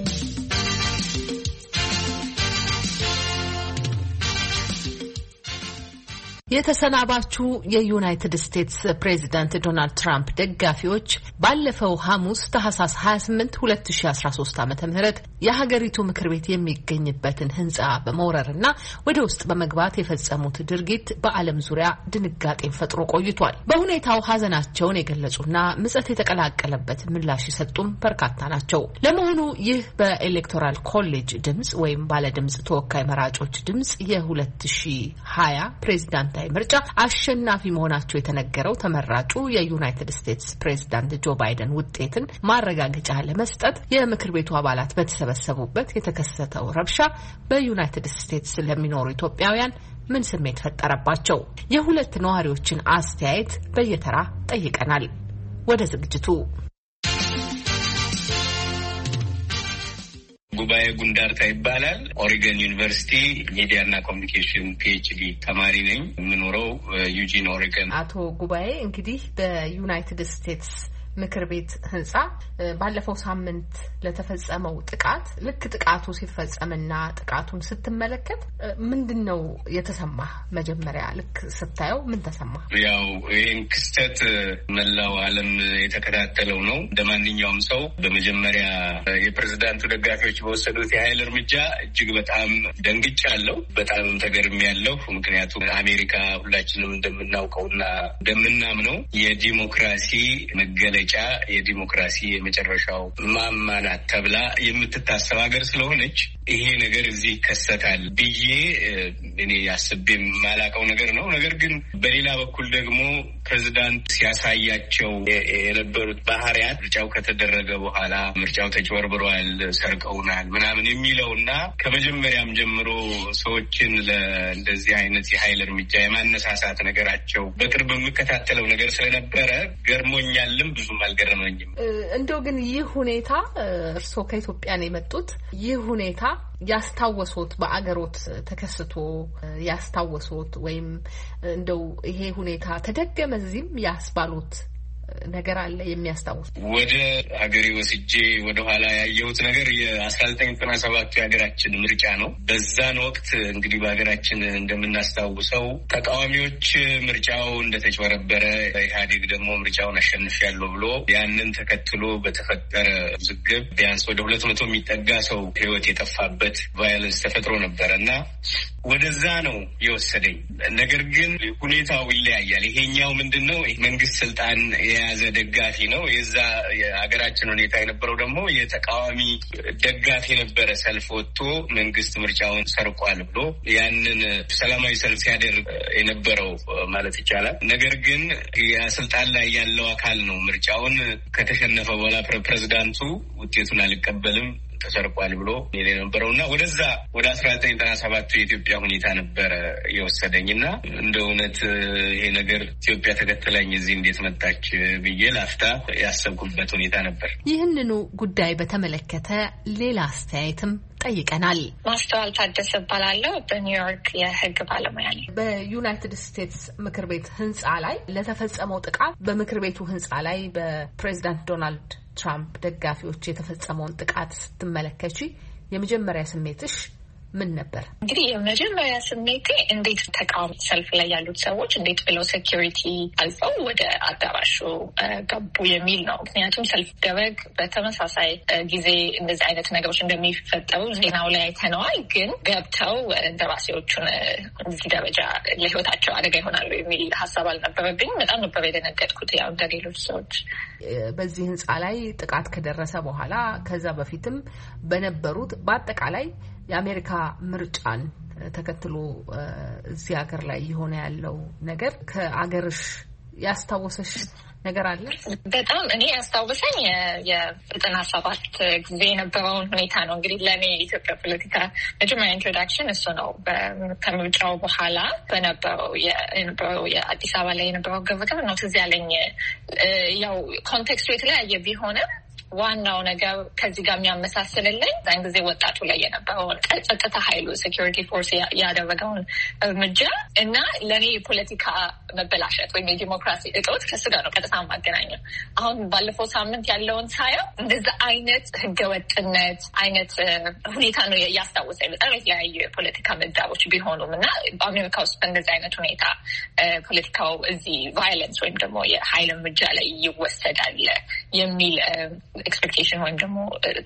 የተሰናባቹ የዩናይትድ ስቴትስ ፕሬዚዳንት ዶናልድ ትራምፕ ደጋፊዎች ባለፈው ሐሙስ ታህሳስ ሀያ ስምንት ሁለት ሺህ አስራ ሶስት ዓመተ ምህረት የሀገሪቱ ምክር ቤት የሚገኝበትን ህንጻ በመውረርና ወደ ውስጥ በመግባት የፈጸሙት ድርጊት በዓለም ዙሪያ ድንጋጤን ፈጥሮ ቆይቷል። በሁኔታው ሀዘናቸውን የገለጹና ምጸት የተቀላቀለበት ምላሽ የሰጡም በርካታ ናቸው። ለመሆኑ ይህ በኤሌክቶራል ኮሌጅ ድምጽ ወይም ባለድምጽ ተወካይ መራጮች ድምጽ የሁለት ሺህ ሀያ ፕሬዚዳንት ምርጫ አሸናፊ መሆናቸው የተነገረው ተመራጩ የዩናይትድ ስቴትስ ፕሬዝዳንት ጆ ባይደን ውጤትን ማረጋገጫ ለመስጠት የምክር ቤቱ አባላት በተሰበሰቡበት የተከሰተው ረብሻ በዩናይትድ ስቴትስ ለሚኖሩ ኢትዮጵያውያን ምን ስሜት ፈጠረባቸው? የሁለት ነዋሪዎችን አስተያየት በየተራ ጠይቀናል። ወደ ዝግጅቱ። ጉባኤ ጉንዳርታ ይባላል። ኦሪገን ዩኒቨርሲቲ ሚዲያና ኮሚኒኬሽን ፒኤችዲ ተማሪ ነኝ። የምኖረው ዩጂን ኦሪገን። አቶ ጉባኤ እንግዲህ በዩናይትድ ስቴትስ ምክር ቤት ህንጻ ባለፈው ሳምንት ለተፈጸመው ጥቃት ልክ ጥቃቱ ሲፈጸምና ጥቃቱን ስትመለከት ምንድነው የተሰማ? መጀመሪያ ልክ ስታየው ምን ተሰማ? ያው ይሄን ክስተት መላው ዓለም የተከታተለው ነው። እንደማንኛውም ሰው በመጀመሪያ የፕሬዝዳንቱ ደጋፊዎች በወሰዱት የኃይል እርምጃ እጅግ በጣም ደንግጫለሁ፣ በጣም ተገርሜያለሁ። ምክንያቱም አሜሪካ ሁላችንም እንደምናውቀውና እንደምናምነው የዲሞክራሲ መገለጫ የዲሞክራሲ የመጨረሻው ማማ ናት ተብላ የምትታሰብ ሀገር ስለሆነች ይሄ ነገር እዚህ ይከሰታል ብዬ እኔ ያስቤ የማላውቀው ነገር ነው። ነገር ግን በሌላ በኩል ደግሞ ፕሬዝዳንት ሲያሳያቸው የነበሩት ባህሪያት ምርጫው ከተደረገ በኋላ ምርጫው ተጭበርብሯል፣ ሰርቀውናል ምናምን የሚለውና ከመጀመሪያም ጀምሮ ሰዎችን ለእንደዚህ አይነት የኃይል እርምጃ የማነሳሳት ነገራቸው በቅርብ የምከታተለው ነገር ስለነበረ ገርሞኛልም ብዙም አልገረመኝም። እንደው ግን ይህ ሁኔታ እርስዎ ከኢትዮጵያ ነው የመጡት፣ ይህ ሁኔታ ያስታወሱት በአገሮት ተከስቶ ያስታወሱት ወይም እንደው ይሄ ሁኔታ ተደገመ እዚህም ያስባሉት ነገር አለ የሚያስታውስ? ወደ ሀገሬ ወስጄ ወደ ኋላ ያየሁት ነገር የአስራ ዘጠኝ ዘጠና ሰባት የሀገራችን ምርጫ ነው። በዛን ወቅት እንግዲህ በሀገራችን እንደምናስታውሰው ተቃዋሚዎች ምርጫው እንደተጭበረበረ፣ ኢህአዴግ ደግሞ ምርጫውን አሸንፊያለሁ ብሎ ያንን ተከትሎ በተፈጠረ ውዝግብ ቢያንስ ወደ ሁለት መቶ የሚጠጋ ሰው ህይወት የጠፋበት ቫዮለንስ ተፈጥሮ ነበረ እና ወደዛ ነው የወሰደኝ። ነገር ግን ሁኔታው ይለያያል። ይሄኛው ምንድን ነው መንግስት ስልጣን የያዘ ደጋፊ ነው። የዛ የሀገራችን ሁኔታ የነበረው ደግሞ የተቃዋሚ ደጋፊ ነበረ። ሰልፍ ወጥቶ መንግስት ምርጫውን ሰርቋል ብሎ ያንን ሰላማዊ ሰልፍ ሲያደርግ የነበረው ማለት ይቻላል። ነገር ግን የስልጣን ላይ ያለው አካል ነው ምርጫውን ከተሸነፈ በኋላ ፕሬዝዳንቱ ውጤቱን አልቀበልም ተሰርቋል ብሎ የነበረውና ወደዛ ወደ አስራ ዘጠኝ ዘጠና ሰባት የኢትዮጵያ ሁኔታ ነበረ የወሰደኝና እንደ እውነት ይሄ ነገር ኢትዮጵያ ተከተለኝ እዚህ እንዴት መጣች ብዬ ላፍታ ያሰብኩበት ሁኔታ ነበር። ይህንኑ ጉዳይ በተመለከተ ሌላ አስተያየትም ጠይቀናል። ማስተዋል ታደሰ እባላለሁ። በኒውዮርክ የህግ ባለሙያ ነኝ። በዩናይትድ ስቴትስ ምክር ቤት ህንጻ ላይ ለተፈጸመው ጥቃት በምክር ቤቱ ህንጻ ላይ በፕሬዚዳንት ዶናልድ ትራምፕ ደጋፊዎች የተፈጸመውን ጥቃት ስትመለከቺ የመጀመሪያ ስሜትሽ ምን ነበር? እንግዲህ የመጀመሪያ ስሜቴ እንዴት ተቃዋሚ ሰልፍ ላይ ያሉት ሰዎች እንዴት ብለው ሴኪሪቲ አልፈው ወደ አዳራሹ ገቡ የሚል ነው። ምክንያቱም ሰልፍ ደረግ በተመሳሳይ ጊዜ እንደዚህ አይነት ነገሮች እንደሚፈጠሩ ዜናው ላይ አይተነዋል። ግን ገብተው እንደራሴዎቹን እዚህ ደረጃ ለህይወታቸው አደጋ ይሆናሉ የሚል ሀሳብ አልነበረብኝም። በጣም ነበር የደነገጥኩት ያው እንደ ሌሎች ሰዎች። በዚህ ህንጻ ላይ ጥቃት ከደረሰ በኋላ ከዛ በፊትም በነበሩት በአጠቃላይ የአሜሪካ ምርጫን ተከትሎ እዚህ ሀገር ላይ የሆነ ያለው ነገር ከአገርሽ ያስታወሰሽ ነገር አለ? በጣም እኔ ያስታወሰኝ የዘጠና ሰባት ጊዜ የነበረውን ሁኔታ ነው። እንግዲህ ለእኔ የኢትዮጵያ ፖለቲካ መጀመሪያ ኢንትሮዳክሽን እሱ ነው። ከምርጫው በኋላ በነበረው የነበረው የአዲስ አበባ ላይ የነበረው ግርግር ነው ትዝ ያለኝ። ያው ኮንቴክስቱ የተለያየ ቢሆንም ዋናው ነገር ከዚህ ጋር የሚያመሳስልልኝ ዛን ጊዜ ወጣቱ ላይ የነበረውን ጸጥታ ኃይሉ ሴኪሪቲ ፎርስ ያደረገውን እርምጃ እና ለእኔ የፖለቲካ መበላሸት ወይም የዲሞክራሲ እጦት ከሱ ጋር ነው ቀጥታ ማገናኘው። አሁን ባለፈው ሳምንት ያለውን ሳየው እንደዛ አይነት ህገወጥነት አይነት ሁኔታ ነው ያስታወሰኝ። በጣም የተለያዩ የፖለቲካ ምህዳሮች ቢሆኑም እና በአሜሪካ ውስጥ በእንደዚህ አይነት ሁኔታ ፖለቲካው እዚህ ቫዮለንስ ወይም ደግሞ የኃይል እርምጃ ላይ ይወሰዳል የሚል ኤክስፔክቴሽን ወይም ደግሞ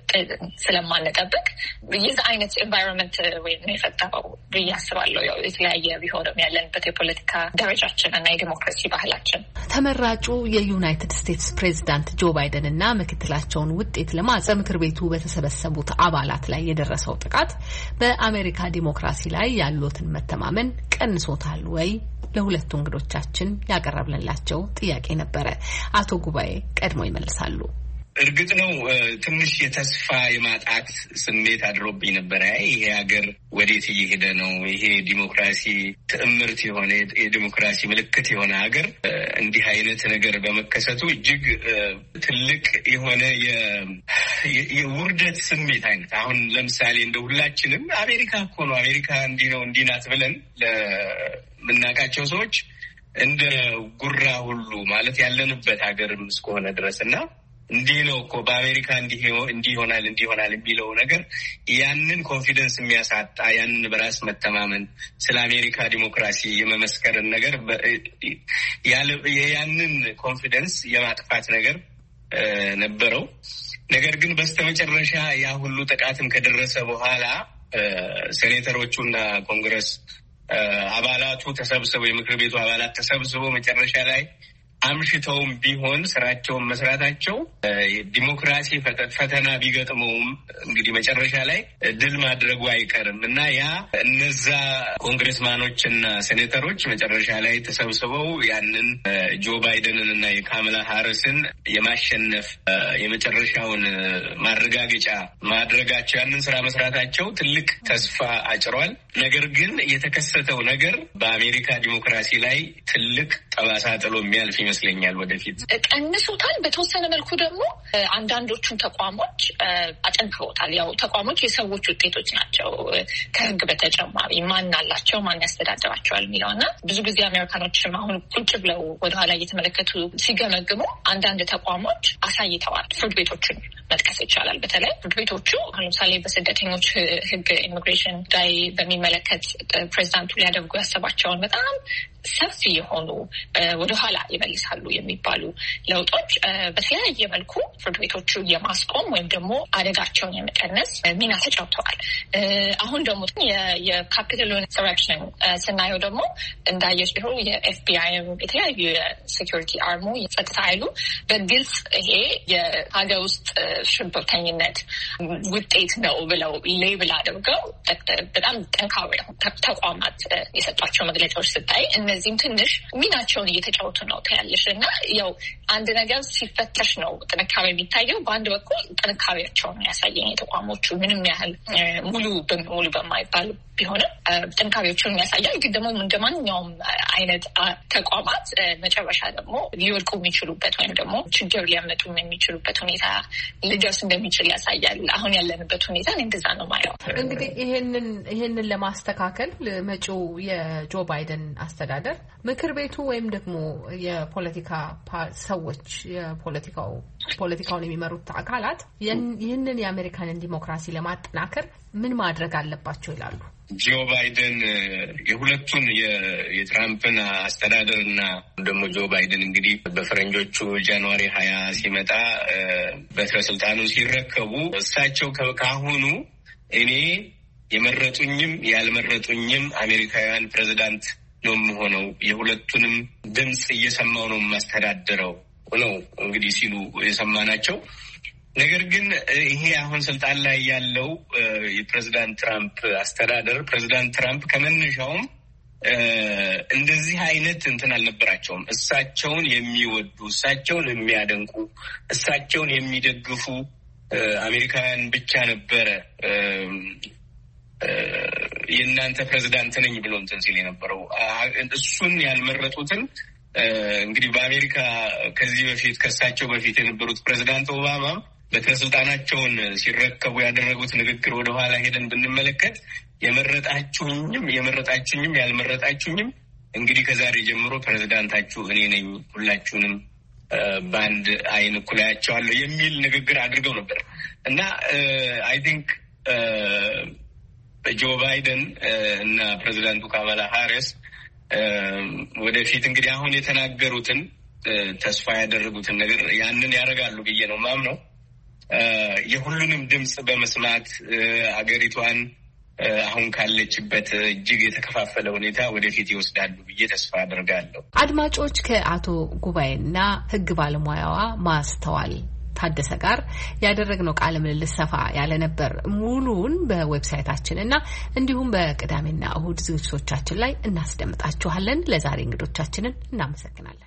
ስለማንጠብቅ ይህ አይነት ኤንቫይሮንመንት ወይም ነው የፈጠረው ብዬ አስባለሁ። ያው የተለያየ ቢሆንም ያለንበት የፖለቲካ ደረጃችን እና የዲሞክራሲ ባህላችን። ተመራጩ የዩናይትድ ስቴትስ ፕሬዚዳንት ጆ ባይደን እና ምክትላቸውን ውጤት ለማጽደቅ ምክር ቤቱ በተሰበሰቡት አባላት ላይ የደረሰው ጥቃት በአሜሪካ ዲሞክራሲ ላይ ያሉትን መተማመን ቀንሶታል ወይ? ለሁለቱ እንግዶቻችን ያቀረብንላቸው ጥያቄ ነበረ። አቶ ጉባኤ ቀድሞ ይመልሳሉ። እርግጥ ነው ትንሽ የተስፋ የማጣት ስሜት አድሮብኝ ነበረ። ይሄ ሀገር ወዴት እየሄደ ነው? ይሄ ዲሞክራሲ ትዕምርት የሆነ የዲሞክራሲ ምልክት የሆነ ሀገር እንዲህ አይነት ነገር በመከሰቱ እጅግ ትልቅ የሆነ የውርደት ስሜት አይነት። አሁን ለምሳሌ እንደ ሁላችንም አሜሪካ እኮ ነው አሜሪካ እንዲህ ነው እንዲህ ናት ብለን ለምናውቃቸው ሰዎች እንደ ጉራ ሁሉ ማለት ያለንበት ሀገርም እስከሆነ ድረስና እንዲህ ነው እኮ በአሜሪካ እንዲህ እንዲህ ይሆናል እንዲህ ይሆናል የሚለው ነገር ያንን ኮንፊደንስ የሚያሳጣ ያንን በራስ መተማመን ስለ አሜሪካ ዲሞክራሲ የመመስከርን ነገር ያንን ኮንፊደንስ የማጥፋት ነገር ነበረው። ነገር ግን በስተመጨረሻ ያ ሁሉ ጥቃትም ከደረሰ በኋላ ሴኔተሮቹና ኮንግረስ አባላቱ ተሰብስበው የምክር ቤቱ አባላት ተሰብስበው መጨረሻ ላይ አምሽተውም ቢሆን ስራቸውን መስራታቸው ዲሞክራሲ ፈተና ቢገጥመውም እንግዲህ መጨረሻ ላይ ድል ማድረጉ አይቀርም እና ያ እነዛ ኮንግረስማኖችና ሴኔተሮች መጨረሻ ላይ ተሰብስበው ያንን ጆ ባይደንን እና የካማላ ሃሪስን የማሸነፍ የመጨረሻውን ማረጋገጫ ማድረጋቸው ያንን ስራ መስራታቸው ትልቅ ተስፋ አጭሯል። ነገር ግን የተከሰተው ነገር በአሜሪካ ዲሞክራሲ ላይ ትልቅ ጠባሳ ጥሎ የሚያልፍ ይመስለኛል። ወደፊት ቀንሶታል። በተወሰነ መልኩ ደግሞ አንዳንዶቹን ተቋሞች አጠንክሮታል። ያው ተቋሞች የሰዎች ውጤቶች ናቸው። ከህግ በተጨማሪ ማን አላቸው፣ ማን ያስተዳድራቸዋል የሚለውና ብዙ ጊዜ አሜሪካኖችም አሁን ቁጭ ብለው ወደኋላ እየተመለከቱ ሲገመግሙ አንዳንድ ተቋሞች አሳይተዋል። ፍርድ ቤቶችን መጥቀስ ይቻላል። በተለይ ፍርድ ቤቶቹ ለምሳሌ በስደተኞች ህግ ኢሚግሬሽን ጉዳይ በሚመለከት ፕሬዚዳንቱ ሊያደርጉ ያሰባቸውን በጣም ሰፊ የሆኑ ወደኋላ ይመልሳሉ የሚባሉ ለውጦች በተለያየ መልኩ ፍርድ ቤቶቹ የማስቆም ወይም ደግሞ አደጋቸውን የመቀነስ ሚና ተጫውተዋል። አሁን ደግሞ የካፒታል ኢንሰረክሽን ስናየው ደግሞ እንዳየችው የኤፍቢአይ የተለያዩ የሴኩሪቲ አርሙ የጸጥታ ኃይሉ በግልጽ ይሄ የሀገር ውስጥ ሽብርተኝነት ውጤት ነው ብለው ሌብል አድርገው በጣም ጠንካራ ተቋማት የሰጧቸው መግለጫዎች ስታይ እነዚህም ትንሽ ሚናቸውን እየተጫወቱ ነው ታያለሽ። እና ያው አንድ ነገር ሲፈተሽ ነው ጥንካሬ የሚታየው። በአንድ በኩል ጥንካሬያቸውን ያሳየኝ የተቋሞቹ ምንም ያህል ሙሉ ሙሉ በማይባል ቢሆንም ጥንካሬዎቹን ያሳያል። ግን ደግሞ እንደ ማንኛውም አይነት ተቋማት መጨረሻ ደግሞ ሊወድቁ የሚችሉበት ወይም ደግሞ ችግር ሊያመጡ የሚችሉበት ሁኔታ ሊደርስ እንደሚችል ያሳያል። አሁን ያለንበት ሁኔታ እንደዛ ነው ማየው። እንግዲህ ይሄንን ይሄንን ለማስተካከል መጪው የጆ ባይደን አስተዳደር ምክር ቤቱ ወይም ደግሞ የፖለቲካ ሰዎች የፖለቲካው ፖለቲካውን የሚመሩት አካላት ይህንን የአሜሪካንን ዲሞክራሲ ለማጠናከር ምን ማድረግ አለባቸው ይላሉ? ጆ ባይደን የሁለቱን የትራምፕን አስተዳደር እና ደግሞ ጆ ባይደን እንግዲህ በፈረንጆቹ ጃንዋሪ ሀያ ሲመጣ በትረ ስልጣኑን ሲረከቡ እሳቸው ከአሁኑ እኔ የመረጡኝም ያልመረጡኝም አሜሪካውያን ፕሬዚዳንት ነው የምሆነው፣ የሁለቱንም ድምፅ እየሰማው ነው የማስተዳድረው ነው እንግዲህ ሲሉ የሰማናቸው። ነገር ግን ይሄ አሁን ስልጣን ላይ ያለው የፕሬዚዳንት ትራምፕ አስተዳደር ፕሬዚዳንት ትራምፕ ከመነሻውም እንደዚህ አይነት እንትን አልነበራቸውም። እሳቸውን የሚወዱ እሳቸውን የሚያደንቁ እሳቸውን የሚደግፉ አሜሪካውያን ብቻ ነበረ የእናንተ ፕሬዚዳንት ነኝ ብሎ እንትን ሲል የነበረው። እሱን ያልመረጡትን እንግዲህ በአሜሪካ ከዚህ በፊት ከእሳቸው በፊት የነበሩት ፕሬዚዳንት ኦባማ በስልጣናቸውን ሲረከቡ ያደረጉት ንግግር ወደኋላ ሄደን ብንመለከት የመረጣችሁኝም የመረጣችሁኝም ያልመረጣችሁኝም እንግዲህ ከዛሬ ጀምሮ ፕሬዚዳንታችሁ እኔ ነኝ፣ ሁላችሁንም በአንድ አይን እኩል አያቸዋለሁ የሚል ንግግር አድርገው ነበር እና አይ ቲንክ ጆ ባይደን እና ፕሬዚዳንቱ ካማላ ሃሪስ ወደፊት እንግዲህ አሁን የተናገሩትን ተስፋ ያደረጉትን ነገር ያንን ያደርጋሉ ብዬ ነው ማምነው። የሁሉንም ድምጽ በመስማት አገሪቷን አሁን ካለችበት እጅግ የተከፋፈለ ሁኔታ ወደፊት ይወስዳሉ ብዬ ተስፋ አደርጋለሁ። አድማጮች፣ ከአቶ ጉባኤና ሕግ ባለሙያዋ ማስተዋል ታደሰ ጋር ያደረግነው ቃለ ምልልስ ሰፋ ያለ ነበር። ሙሉውን በዌብሳይታችን እና እንዲሁም በቅዳሜና እሁድ ዝግጅቶቻችን ላይ እናስደምጣችኋለን። ለዛሬ እንግዶቻችንን እናመሰግናለን።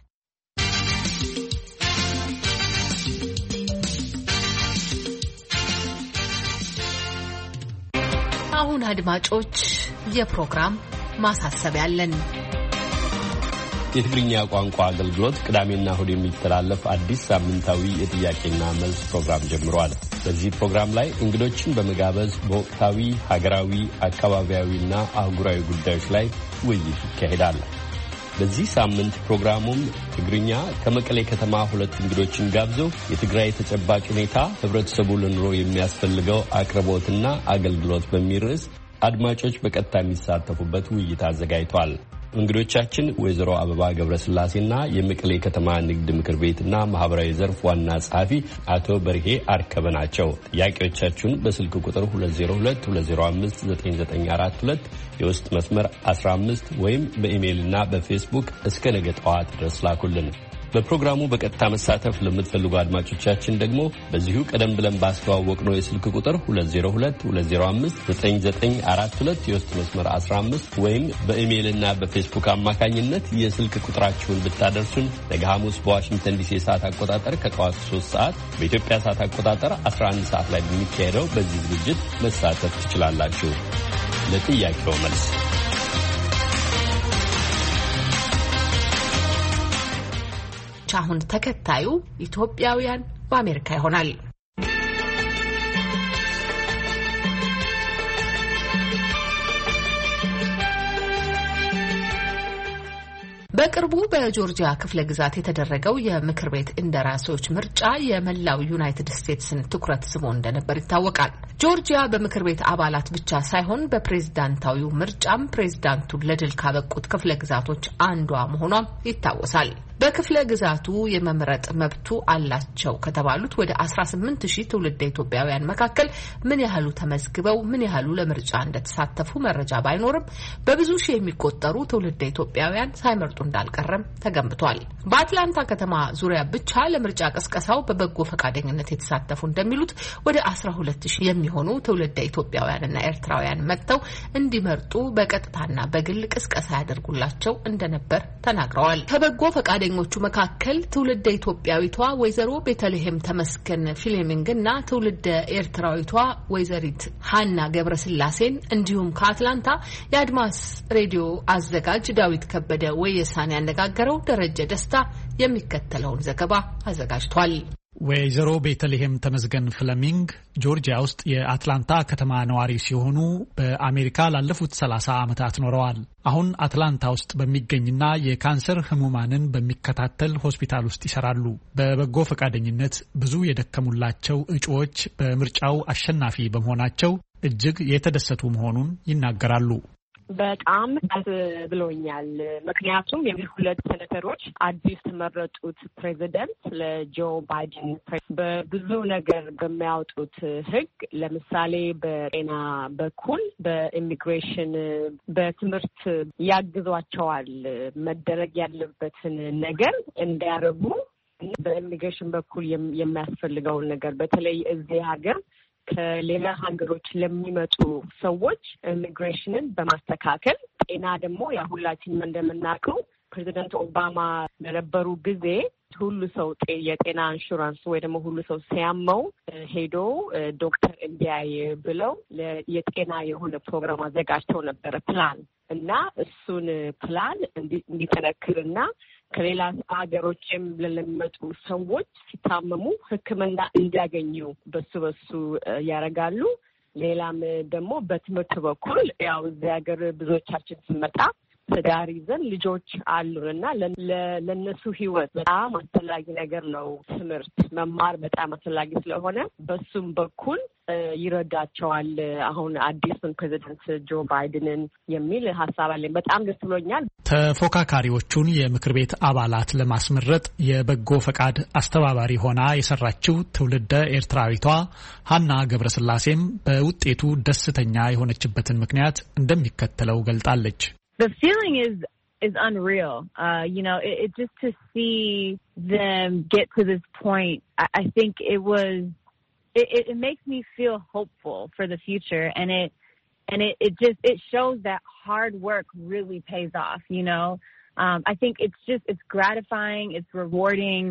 አሁን አድማጮች የፕሮግራም ማሳሰቢያ አለን። የትግርኛ ቋንቋ አገልግሎት ቅዳሜና እሁድ የሚተላለፍ አዲስ ሳምንታዊ የጥያቄና መልስ ፕሮግራም ጀምሯል። በዚህ ፕሮግራም ላይ እንግዶችን በመጋበዝ በወቅታዊ ሀገራዊ፣ አካባቢያዊና አህጉራዊ ጉዳዮች ላይ ውይይት ይካሄዳል። በዚህ ሳምንት ፕሮግራሙም ትግርኛ ከመቀሌ ከተማ ሁለት እንግዶችን ጋብዞ የትግራይ ተጨባጭ ሁኔታ ህብረተሰቡ ለኑሮ የሚያስፈልገው አቅርቦትና አገልግሎት በሚል ርዕስ አድማጮች በቀጥታ የሚሳተፉበት ውይይት አዘጋጅቷል። እንግዶቻችን ወይዘሮ አበባ ገብረስላሴና የመቀሌ ከተማ ንግድ ምክር ቤትና ማህበራዊ ዘርፍ ዋና ጸሐፊ አቶ በርሄ አርከበ ናቸው። ጥያቄዎቻችሁን በስልክ ቁጥር ሁለት ዜሮ ሁለት ሁለት ዜሮ አምስት ዘጠኝ ዘጠኝ አራት ሁለት የውስጥ መስመር አስራ አምስት ወይም በኢሜይልና በፌስቡክ እስከ ነገ ጠዋት ድረስ ላኩልን። በፕሮግራሙ በቀጥታ መሳተፍ ለምትፈልጉ አድማጮቻችን ደግሞ በዚሁ ቀደም ብለን ባስተዋወቅነው የስልክ ቁጥር ሁለት ዜሮ ሁለት ሁለት ዜሮ አምስት ዘጠኝ ዘጠኝ አራት ሁለት የውስጥ መስመር አስራ አምስት ወይም በኢሜይልና በፌስቡክ አማካኝነት የስልክ ቁጥራችሁን ብታደርሱን ነገ ሐሙስ በዋሽንግተን ዲሲ ሰዓት አቆጣጠር ከጠዋቱ ሶስት ሰዓት በኢትዮጵያ ሰዓት አቆጣጠር አስራ አንድ ሰዓት ላይ በሚካሄደው በዚህ ዝግጅት መሳተፍ ትችላላችሁ። ለጥያቄው መልስ አሁን ተከታዩ ኢትዮጵያውያን በአሜሪካ ይሆናል። በቅርቡ በጆርጂያ ክፍለ ግዛት የተደረገው የምክር ቤት እንደራሴዎች ምርጫ የመላው ዩናይትድ ስቴትስን ትኩረት ስቦ እንደነበር ይታወቃል። ጆርጂያ በምክር ቤት አባላት ብቻ ሳይሆን በፕሬዝዳንታዊው ምርጫም ፕሬዝዳንቱን ለድል ካበቁት ክፍለ ግዛቶች አንዷ መሆኗም ይታወሳል። በክፍለ ግዛቱ የመምረጥ መብቱ አላቸው ከተባሉት ወደ አስራ ስምንት ሺህ ትውልደ ኢትዮጵያውያን መካከል ምን ያህሉ ተመዝግበው ምን ያህሉ ለምርጫ እንደተሳተፉ መረጃ ባይኖርም በብዙ ሺህ የሚቆጠሩ ትውልደ ኢትዮጵያውያን ሳይመርጡ እንዳልቀረም ተገምቷል። በአትላንታ ከተማ ዙሪያ ብቻ ለምርጫ ቅስቀሳው በበጎ ፈቃደኝነት የተሳተፉ እንደሚሉት ወደ አስራ ሁለት ሺህ የሚሆኑ ትውልደ ኢትዮጵያውያንና ኤርትራውያን መጥተው እንዲመርጡ በቀጥታና በግል ቅስቀሳ ያደርጉላቸው እንደነበር ተናግረዋል። ከበጎ ፈቃደ ኞቹ መካከል ትውልደ ኢትዮጵያዊቷ ወይዘሮ ቤተልሔም ተመስገን ፊሌሚንግና ትውልደ ኤርትራዊቷ ወይዘሪት ሃና ገብረስላሴን እንዲሁም ከአትላንታ የአድማስ ሬዲዮ አዘጋጅ ዳዊት ከበደ ወየሳን ያነጋገረው ደረጀ ደስታ የሚከተለውን ዘገባ አዘጋጅቷል። ወይዘሮ ቤተልሔም ተመስገን ፍለሚንግ ጆርጂያ ውስጥ የአትላንታ ከተማ ነዋሪ ሲሆኑ በአሜሪካ ላለፉት ሰላሳ ዓመታት ኖረዋል። አሁን አትላንታ ውስጥ በሚገኝና የካንሰር ህሙማንን በሚከታተል ሆስፒታል ውስጥ ይሰራሉ። በበጎ ፈቃደኝነት ብዙ የደከሙላቸው እጩዎች በምርጫው አሸናፊ በመሆናቸው እጅግ የተደሰቱ መሆኑን ይናገራሉ። በጣም ደስ ብሎኛል። ምክንያቱም የሁለት ሴኔተሮች አዲስ ተመረጡት ፕሬዚደንት ለጆ ባይደን በብዙ ነገር በሚያወጡት ህግ፣ ለምሳሌ በጤና በኩል በኢሚግሬሽን፣ በትምህርት ያግዟቸዋል። መደረግ ያለበትን ነገር እንዲያደርጉ በኢሚግሬሽን በኩል የሚያስፈልገውን ነገር በተለይ እዚህ ሀገር ከሌላ ሀገሮች ለሚመጡ ሰዎች ኢሚግሬሽንን በማስተካከል ጤና ደግሞ ያ ሁላችንም እንደምናውቀው ፕሬዚደንት ኦባማ በነበሩ ጊዜ ሁሉ ሰው የጤና ኢንሹራንስ ወይ ደግሞ ሁሉ ሰው ሲያመው ሄዶ ዶክተር እንዲያይ ብለው የጤና የሆነ ፕሮግራም አዘጋጅተው ነበረ ፕላን እና እሱን ፕላን እንዲጠነክርና ከሌላ ሀገሮችም ለሚመጡ ሰዎች ሲታመሙ ሕክምና እንዲያገኙ በሱ በሱ ያደርጋሉ። ሌላም ደግሞ በትምህርት በኩል ያው እዚህ ሀገር ብዙዎቻችን ስንመጣ ትዳር ይዘን ልጆች አሉን እና ለነሱ ህይወት በጣም አስፈላጊ ነገር ነው። ትምህርት መማር በጣም አስፈላጊ ስለሆነ በሱም በኩል ይረዳቸዋል። አሁን አዲሱን ፕሬዚደንት ጆ ባይደንን የሚል ሀሳብ አለኝ። በጣም ደስ ብሎኛል። ተፎካካሪዎቹን የምክር ቤት አባላት ለማስመረጥ የበጎ ፈቃድ አስተባባሪ ሆና የሰራችው ትውልደ ኤርትራዊቷ ሃና ገብረስላሴም በውጤቱ ደስተኛ የሆነችበትን ምክንያት እንደሚከተለው ገልጣለች። The feeling is is unreal. Uh, you know, it, it just to see them get to this point, I, I think it was, it, it makes me feel hopeful for the future. And it, and it, it just, it shows that hard work really pays off, you know. Um, I think it's just, it's gratifying, it's rewarding.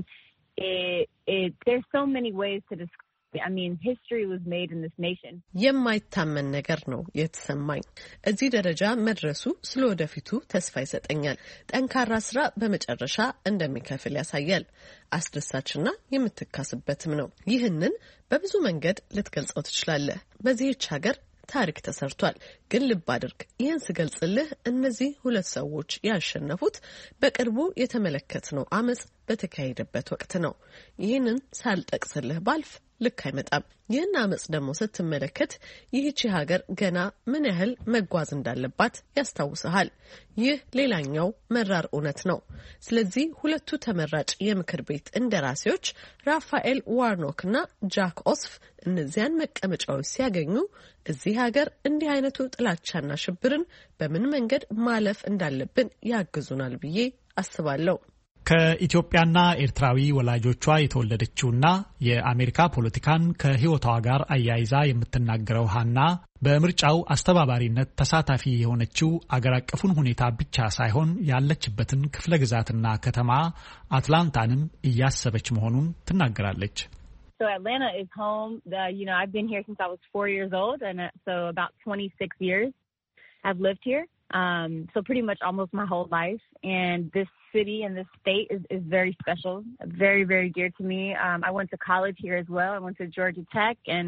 It, it, there's so many ways to describe. I mean, history was made in this nation. የማይታመን ነገር ነው የተሰማኝ። እዚህ ደረጃ መድረሱ ስለወደፊቱ ተስፋ ይሰጠኛል። ጠንካራ ስራ በመጨረሻ እንደሚከፍል ያሳያል። አስደሳችና የምትካስበትም ነው። ይህንን በብዙ መንገድ ልትገልጸው ትችላለህ። በዚህች ሀገር ታሪክ ተሰርቷል። ግን ልብ አድርግ፣ ይህን ስገልጽልህ እነዚህ ሁለት ሰዎች ያሸነፉት በቅርቡ የተመለከትነው አመጽ በተካሄደበት ወቅት ነው። ይህንን ሳልጠቅስልህ ባልፍ ልክ አይመጣም። ይህን አመጽ ደግሞ ስትመለከት ይህቺ ሀገር ገና ምን ያህል መጓዝ እንዳለባት ያስታውስሃል። ይህ ሌላኛው መራር እውነት ነው። ስለዚህ ሁለቱ ተመራጭ የምክር ቤት እንደራሴዎች ራፋኤል ዋርኖክና ጃክ ኦስፍ እነዚያን መቀመጫዎች ሲያገኙ እዚህ ሀገር እንዲህ አይነቱ ጥላቻና ሽብርን በምን መንገድ ማለፍ እንዳለብን ያግዙናል ብዬ አስባለሁ። ከኢትዮጵያና ኤርትራዊ ወላጆቿ የተወለደችውና የአሜሪካ ፖለቲካን ከህይወቷ ጋር አያይዛ የምትናገረው ሀና በምርጫው አስተባባሪነት ተሳታፊ የሆነችው አገር አቀፉን ሁኔታ ብቻ ሳይሆን ያለችበትን ክፍለ ግዛትና ከተማ አትላንታንም እያሰበች መሆኑን ትናገራለች። So Atlanta is home. The, you know, I've been here since I was four years old, and so about twenty-six years I've lived here. Um, so pretty much almost my whole life. And this city and this state is, is very special, very, very dear to me. Um, I went to college here as well. I went to Georgia Tech. And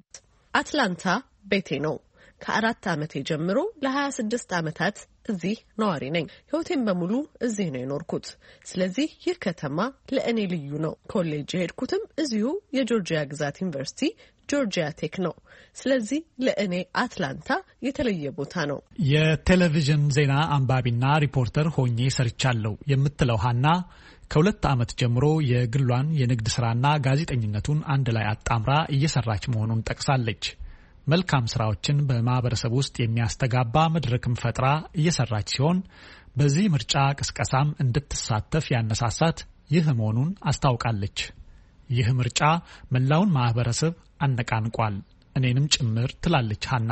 Atlanta ቤቴ ነው። ከአራት ዓመቴ ጀምሮ ለሀያ ስድስት ዓመታት እዚህ ነዋሪ ነኝ። ህይወቴን በሙሉ እዚህ ነው የኖርኩት። ስለዚህ ይህ ከተማ ለእኔ ልዩ ነው። ኮሌጅ ሄድኩትም እዚሁ የጆርጂያ ግዛት ዩኒቨርሲቲ ጆርጂያ ቴክ ነው። ስለዚህ ለእኔ አትላንታ የተለየ ቦታ ነው። የቴሌቪዥን ዜና አንባቢና ሪፖርተር ሆኜ ሰርቻለሁ የምትለው ሀና ከሁለት ዓመት ጀምሮ የግሏን የንግድ ስራና ጋዜጠኝነቱን አንድ ላይ አጣምራ እየሰራች መሆኑን ጠቅሳለች። መልካም ስራዎችን በማህበረሰብ ውስጥ የሚያስተጋባ መድረክም ፈጥራ እየሰራች ሲሆን በዚህ ምርጫ ቅስቀሳም እንድትሳተፍ ያነሳሳት ይህ መሆኑን አስታውቃለች። ይህ ምርጫ መላውን ማህበረሰብ አነቃንቋል፣ እኔንም ጭምር ትላለች ሀና።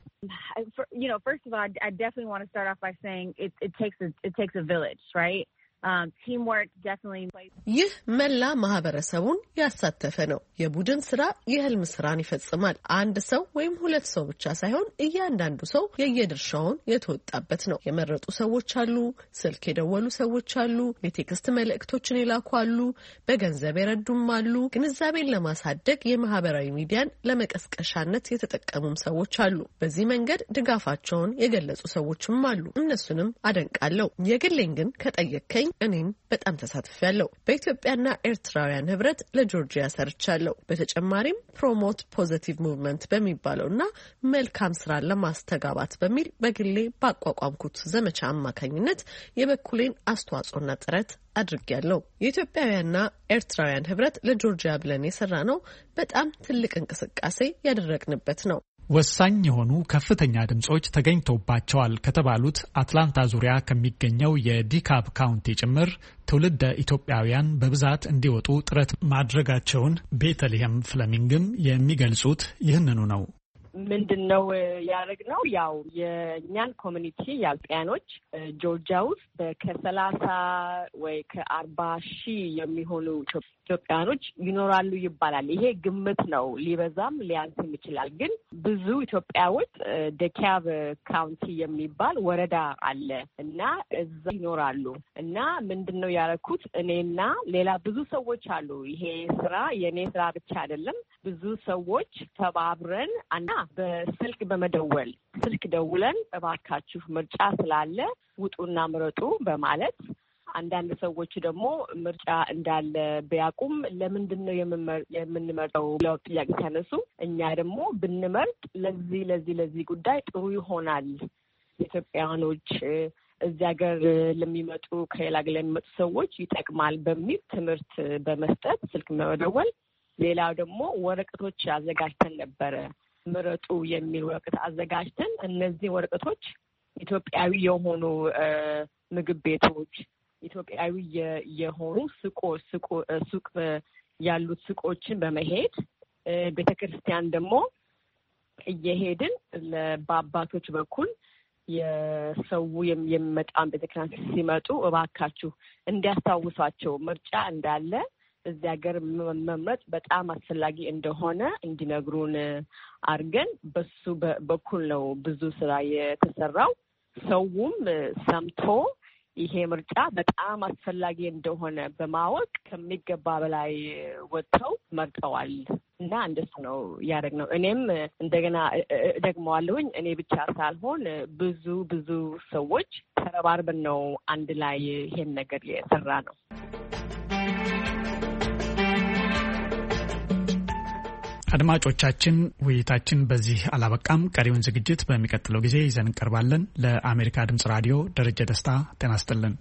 You know, first of all, I definitely want to start off by saying it, it takes a, it takes a village, right? Um, teamwork definitely plays. ይህ መላ ማህበረሰቡን ያሳተፈ ነው። የቡድን ስራ የህልም ስራን ይፈጽማል። አንድ ሰው ወይም ሁለት ሰው ብቻ ሳይሆን እያንዳንዱ ሰው የየድርሻውን የተወጣበት ነው። የመረጡ ሰዎች አሉ፣ ስልክ የደወሉ ሰዎች አሉ፣ የቴክስት መልእክቶችን የላኩ አሉ፣ በገንዘብ የረዱም አሉ። ግንዛቤን ለማሳደግ የማህበራዊ ሚዲያን ለመቀስቀሻነት የተጠቀሙም ሰዎች አሉ። በዚህ መንገድ ድጋፋቸውን የገለጹ ሰዎችም አሉ። እነሱንም አደንቃለሁ። የግሌን ግን ከጠየቀኝ እኔም በጣም ተሳትፌያለሁ። በኢትዮጵያና ኤርትራውያን ህብረት ለጆርጂያ ሰርቻለሁ። በተጨማሪም ፕሮሞት ፖዚቲቭ ሙቭመንት በሚባለውና መልካም ስራ ለማስተጋባት በሚል በግሌ ባቋቋምኩት ዘመቻ አማካኝነት የበኩሌን አስተዋጽኦና ጥረት አድርጌያለሁ። የኢትዮጵያውያንና ኤርትራውያን ህብረት ለጆርጂያ ብለን የሰራ ነው በጣም ትልቅ እንቅስቃሴ ያደረግንበት ነው። ወሳኝ የሆኑ ከፍተኛ ድምጾች ተገኝተውባቸዋል ከተባሉት አትላንታ ዙሪያ ከሚገኘው የዲካፕ ካውንቲ ጭምር ትውልደ ኢትዮጵያውያን በብዛት እንዲወጡ ጥረት ማድረጋቸውን ቤተልሔም ፍለሚንግም የሚገልጹት ይህንኑ ነው። ምንድነው ያደረግነው? ያው የኛን ኮሚኒቲ ያልጣያኖች ጆርጂያ ውስጥ ከሰላሳ ወይ ከአርባ ሺህ የሚሆኑ ኢትዮጵያኖች ይኖራሉ ይባላል። ይሄ ግምት ነው፣ ሊበዛም ሊያንስም ይችላል። ግን ብዙ ኢትዮጵያዎች ዴካብ ካውንቲ የሚባል ወረዳ አለ እና እዛ ይኖራሉ። እና ምንድነው ያደረኩት? እኔና ሌላ ብዙ ሰዎች አሉ። ይሄ ስራ የኔ ስራ ብቻ አይደለም። ብዙ ሰዎች ተባብረን እና በስልክ በመደወል ስልክ ደውለን እባካችሁ ምርጫ ስላለ ውጡና ምረጡ በማለት አንዳንድ ሰዎች ደግሞ ምርጫ እንዳለ ቢያቁም ለምንድን ነው የምንመርጠው ብለው ጥያቄ ሲያነሱ እኛ ደግሞ ብንመርጥ ለዚህ ለዚህ ለዚህ ጉዳይ ጥሩ ይሆናል፣ ኢትዮጵያኖች እዚህ ሀገር ለሚመጡ ከሌላ ሀገር ለሚመጡ ሰዎች ይጠቅማል በሚል ትምህርት በመስጠት ስልክ በመደወል ሌላው ደግሞ ወረቀቶች አዘጋጅተን ነበረ። ምረጡ የሚል ወረቀት አዘጋጅተን እነዚህ ወረቀቶች ኢትዮጵያዊ የሆኑ ምግብ ቤቶች፣ ኢትዮጵያዊ የሆኑ ሱቆች ሱቅ ያሉት ሱቆችን በመሄድ ቤተክርስቲያን ደግሞ እየሄድን በአባቶች በኩል የሰው የሚመጣን ቤተክርስቲያን ሲመጡ እባካችሁ እንዲያስታውሷቸው ምርጫ እንዳለ እዚህ ሀገር መምረጥ በጣም አስፈላጊ እንደሆነ እንዲነግሩን አድርገን በሱ በኩል ነው ብዙ ስራ የተሰራው። ሰውም ሰምቶ ይሄ ምርጫ በጣም አስፈላጊ እንደሆነ በማወቅ ከሚገባ በላይ ወጥተው መርጠዋል እና እንደሱ ነው ያደረግነው። እኔም እንደገና ደግመዋለሁኝ እኔ ብቻ ሳልሆን ብዙ ብዙ ሰዎች ተረባርበን ነው አንድ ላይ ይሄን ነገር የሰራ ነው። አድማጮቻችን ውይይታችን በዚህ አላበቃም። ቀሪውን ዝግጅት በሚቀጥለው ጊዜ ይዘን እንቀርባለን። ለአሜሪካ ድምጽ ራዲዮ ደረጀ ደስታ ጤና ይስጥልን።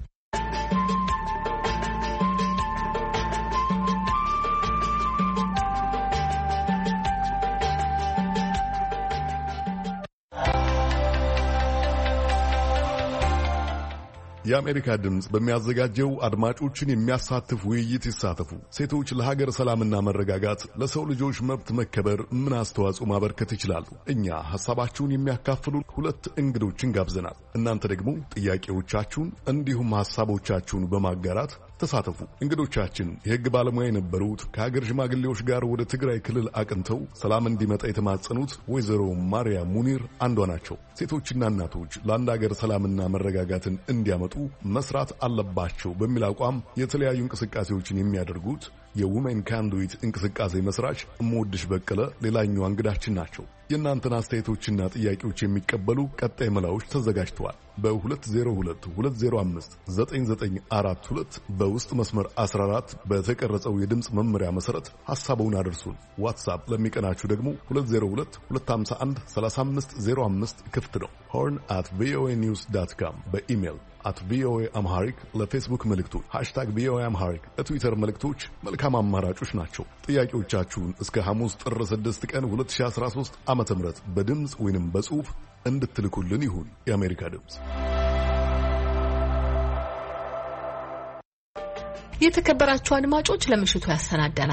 የአሜሪካ ድምጽ በሚያዘጋጀው አድማጮችን የሚያሳትፍ ውይይት ይሳተፉ። ሴቶች ለሀገር ሰላምና መረጋጋት፣ ለሰው ልጆች መብት መከበር ምን አስተዋጽኦ ማበርከት ይችላሉ? እኛ ሐሳባችሁን የሚያካፍሉ ሁለት እንግዶችን ጋብዘናል። እናንተ ደግሞ ጥያቄዎቻችሁን እንዲሁም ሐሳቦቻችሁን በማጋራት ተሳተፉ። እንግዶቻችን የሕግ ባለሙያ የነበሩት ከሀገር ሽማግሌዎች ጋር ወደ ትግራይ ክልል አቅንተው ሰላም እንዲመጣ የተማጸኑት ወይዘሮ ማርያም ሙኒር አንዷ ናቸው። ሴቶችና እናቶች ለአንድ ሀገር ሰላምና መረጋጋትን እንዲያመጡ መስራት አለባቸው በሚል አቋም የተለያዩ እንቅስቃሴዎችን የሚያደርጉት የውሜን ካን ዱ ኢት እንቅስቃሴ መስራች እምወድሽ በቀለ ሌላኛው እንግዳችን ናቸው። የእናንተን አስተያየቶችና ጥያቄዎች የሚቀበሉ ቀጣይ መላዎች ተዘጋጅተዋል። በሁለት ዜሮ ሁለት ሁለት ዜሮ አምስት ዘጠኝ ዘጠኝ አራት ሁለት በውስጥ መስመር አስራ አራት በተቀረጸው የድምፅ መመሪያ መሰረት ሐሳቡን አድርሱን። ዋትስአፕ ለሚቀናችሁ ደግሞ ሁለት ዜሮ ሁለት ሁለት አምሳ አንድ ሰላሳ አምስት ዜሮ አምስት ክፍት ነው። ሆርን አት ቪኦኤ ኒውስ ዳት ካም በኢሜይል አት ቪኦኤ አምሃሪክ ለፌስቡክ መልእክቶች ሃሽታግ ቪኦኤ አምሃሪክ ለትዊተር መልእክቶች መልካም አማራጮች ናቸው። ጥያቄዎቻችሁን እስከ ሐሙስ ጥር ስድስት ቀን ሁለት ሺህ አስራ ሦስት ዓመተ ምህረት በድምፅ ወይንም በጽሑፍ እንድትልኩልን ይሁን። የአሜሪካ ድምፅ። የተከበራችሁ አድማጮች ለምሽቱ ያሰናዳናል